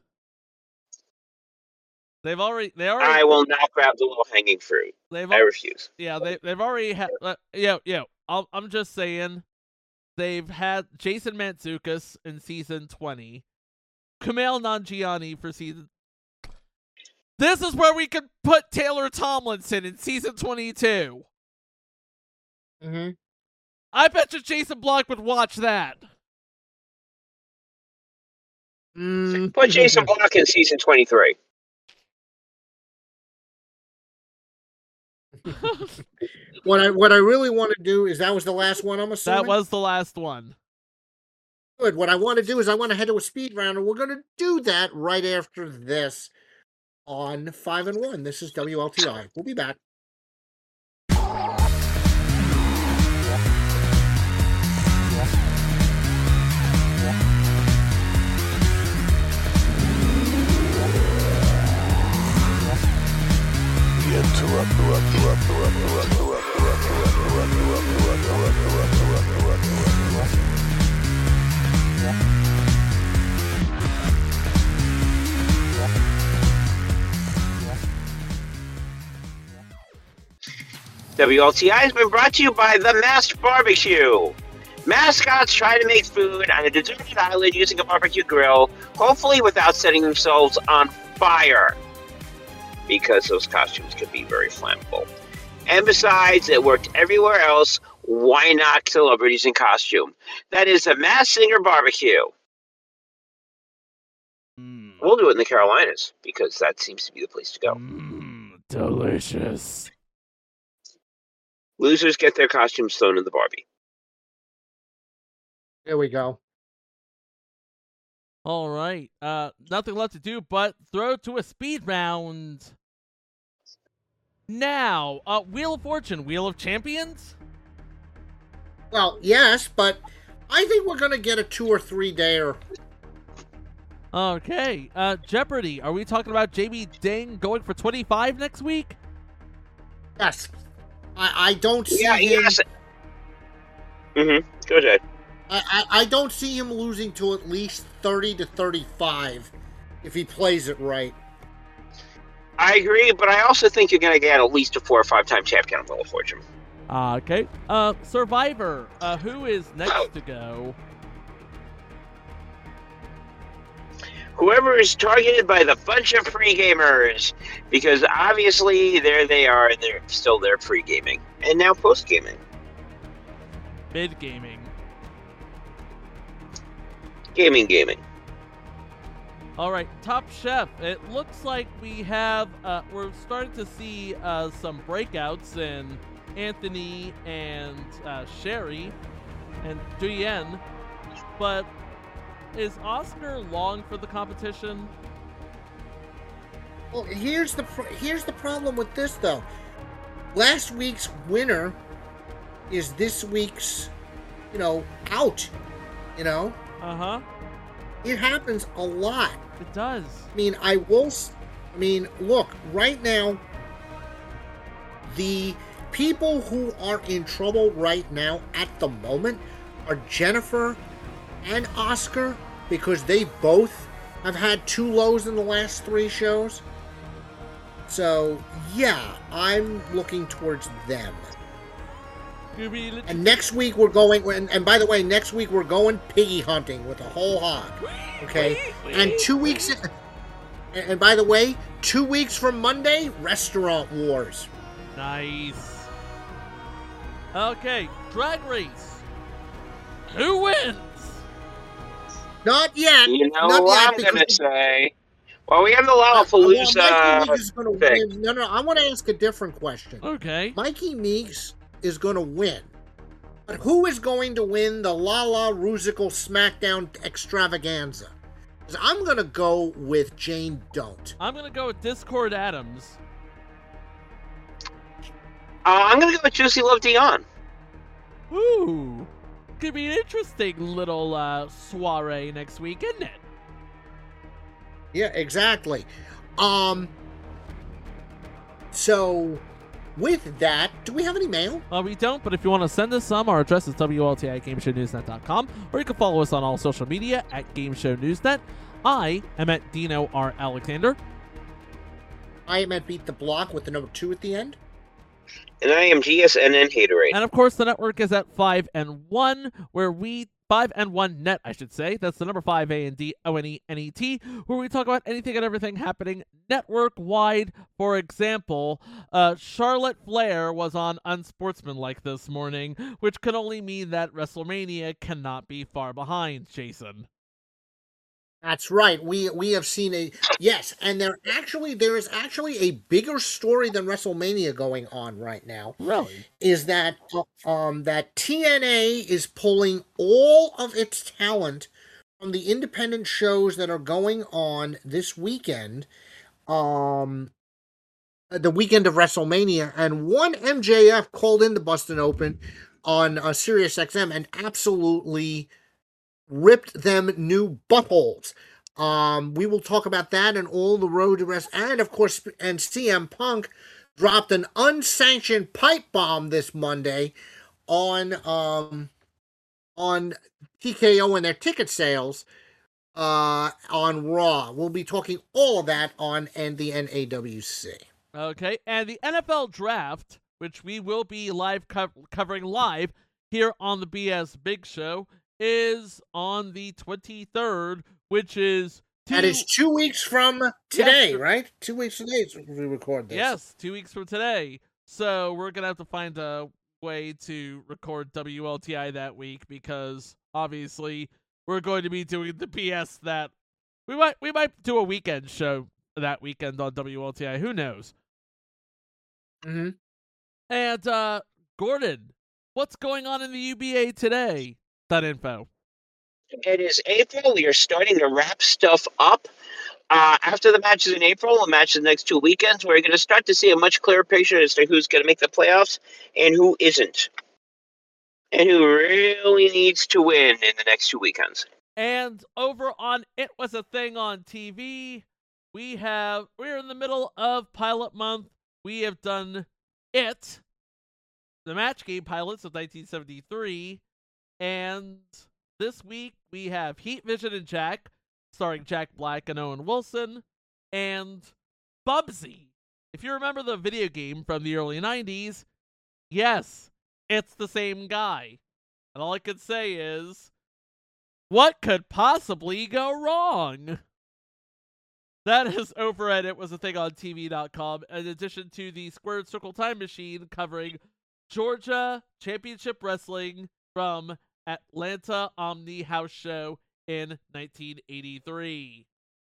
They've already they already I will not grab the low hanging fruit. They've I al- refuse. Yeah, they they've already had. Uh, yo, yo. I'll, I'm just saying, they've had Jason Mantzoukas in season twenty, Kumail Nanjiani for season. This is where we could put Taylor Tomlinson in season twenty-two. Mm-hmm. I bet you Jason Block would watch that. Mm. Put Jason Block in season twenty-three. What I what I really want to do is that was the last one, I'm assuming? That was the last one. Good. What I want to do is I want to head to a speed round, and we're going to do that right after this on five and one. This is W L T I. We'll be back. W L T I has been brought to you by The Masked Barbecue. Mascots try to make food on a deserted island using a barbecue grill, hopefully without setting themselves on fire, because those costumes can be very flammable. And besides, it worked everywhere else. Why not celebrities in costume? That is a Masked Singer Barbecue. Mm. We'll do it in the Carolinas, because that seems to be the place to go. Mm, delicious. Losers get their costumes thrown in the Barbie. There we go. All right. Uh, nothing left to do but throw to a speed round. Now, uh, Wheel of Fortune, Wheel of Champions? Well, yes, but I think we're going to get a two or three dayer. Okay. Uh, Jeopardy, are we talking about J B Ding going for twenty-five next week? Yes. I, I don't see yeah, him. Yes. Mm-hmm. Go ahead. I, I, I don't see him losing to at least thirty to thirty-five if he plays it right. I agree, but I also think you're going to get at least a four or five time champion on Wheel of Fortune. Uh, okay. Uh, Survivor, uh, who is next oh. to go? Whoever is targeted by the bunch of free gamers, because obviously there they are, they're still there pre-gaming, and now post-gaming. Mid-gaming. Gaming, gaming. All right, Top Chef. It looks like we have, uh, we're starting to see uh, some breakouts in Anthony and uh, Sherry and Duyen, but is Oscar long for the competition? Well, here's the pro- here's the problem with this though. Last week's winner is this week's, you know, out. You know. Uh huh. It happens a lot. It does. I mean, I will. I mean, look right now. The people who are in trouble right now at the moment are Jennifer and Oscar, because they both have had two lows in the last three shows. So, yeah, I'm looking towards them. And next week we're going, and, and by the way, next week we're going piggy hunting with a whole hog. Okay? And two weeks, and, and by the way, two weeks from Monday, Restaurant Wars. Nice. Okay, Drag Race. Who wins? Not yet. You know Not what yet, I'm going to because- say? Well, we have the Lollapalooza well, Mikey Meeks is gonna thing. win. No, no, I want to ask a different question. Okay. Mikey Meeks is going to win. But who is going to win the Lala Rusical SmackDown Extravaganza? Because I'm going to go with Jane Don't. I'm going to go with Discord Adams. Uh, I'm going to go with Juicy Love Dion. Ooh. Could be an interesting little uh, soiree next week, isn't it? Yeah, exactly. Um. So, with that, do we have any mail? Uh, we don't, but if you want to send us some, our address is W L T I at Game Show News Net dot com, or you can follow us on all social media at Game Show Newsnet. I am at Dino R. Alexander. I am at Beat the Block with the number two at the end. And I am G S N N Haterade. And of course, the network is at five and one, where we five and one net, I should say. That's the number five, A N D O N E N E T, where we talk about anything and everything happening network-wide. For example, uh, Charlotte Flair was on Unsportsmanlike this morning, which can only mean that WrestleMania cannot be far behind, Jason. That's right. We we have seen a yes, and there actually there is actually a bigger story than WrestleMania going on right now. Really? Is that um that T N A is pulling all of its talent from the independent shows that are going on this weekend, um the weekend of WrestleMania, and one M J F called in the Boston Open on uh, Sirius X M and absolutely ripped them new buttholes. Um, we will talk about that and all the road to rest. And, of course, and C M Punk dropped an unsanctioned pipe bomb this Monday on um, on T K O and their ticket sales uh, on Raw. We'll be talking all of that on and the N A W C. Okay, and the N F L Draft, which we will be live co- covering live here on the B S Big Show, is on the twenty-third, which is two... That is two weeks from today, yes. right? Two weeks from today we record this. Yes, two weeks from today. So we're going to have to find a way to record W L T I that week because obviously we're going to be doing the B S that... We might we might do a weekend show that weekend on W L T I. Who knows? Mm-hmm. And, uh, Gordon, what's going on in the U B A today? That info. It is April. We are starting to wrap stuff up. Uh, after the matches in April, the matches the next two weekends, we're going to start to see a much clearer picture as to who's going to make the playoffs and who isn't. And who really needs to win in the next two weekends. And over on It Was a Thing on T V, we have, we're in the middle of pilot month. We have done It, the match game pilots of nineteen seventy-three. And this week we have Heat, Vision, and Jack, starring Jack Black and Owen Wilson, and Bubsy. If you remember the video game from the early nineties, yes, it's the same guy. And all I could say is, what could possibly go wrong? That is over at It Was a Thing on T V dot com, in addition to the Squared Circle Time Machine covering Georgia Championship Wrestling from Atlanta Omni House Show in nineteen eighty-three.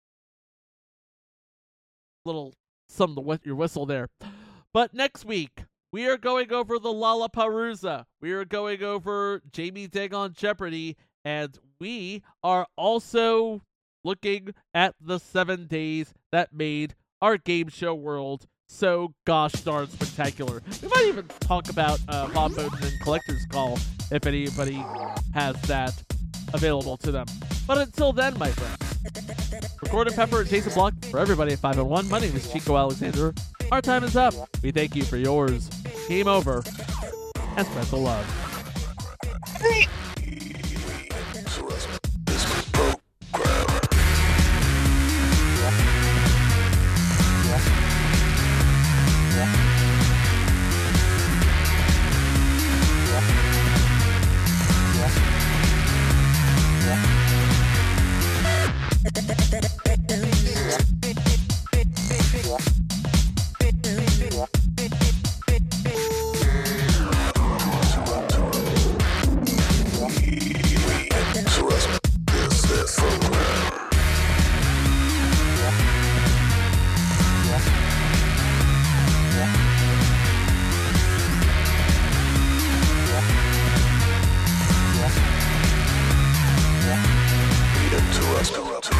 Little something to wet your whistle there. But next week, we are going over the Lollapalooza. We are going over Jamie Dang on Jeopardy, and we are also looking at the seven days that made our game show world so gosh darn spectacular. We might even talk about uh, Bob Bowden and Collector's Call if anybody has that available to them. But until then, my friends, for Gordon Pepper and Jason Block, for everybody at five oh one, my name is Chico Alexander. Our time is up. We thank you for yours. Game over. And spread the love. Terrestrial.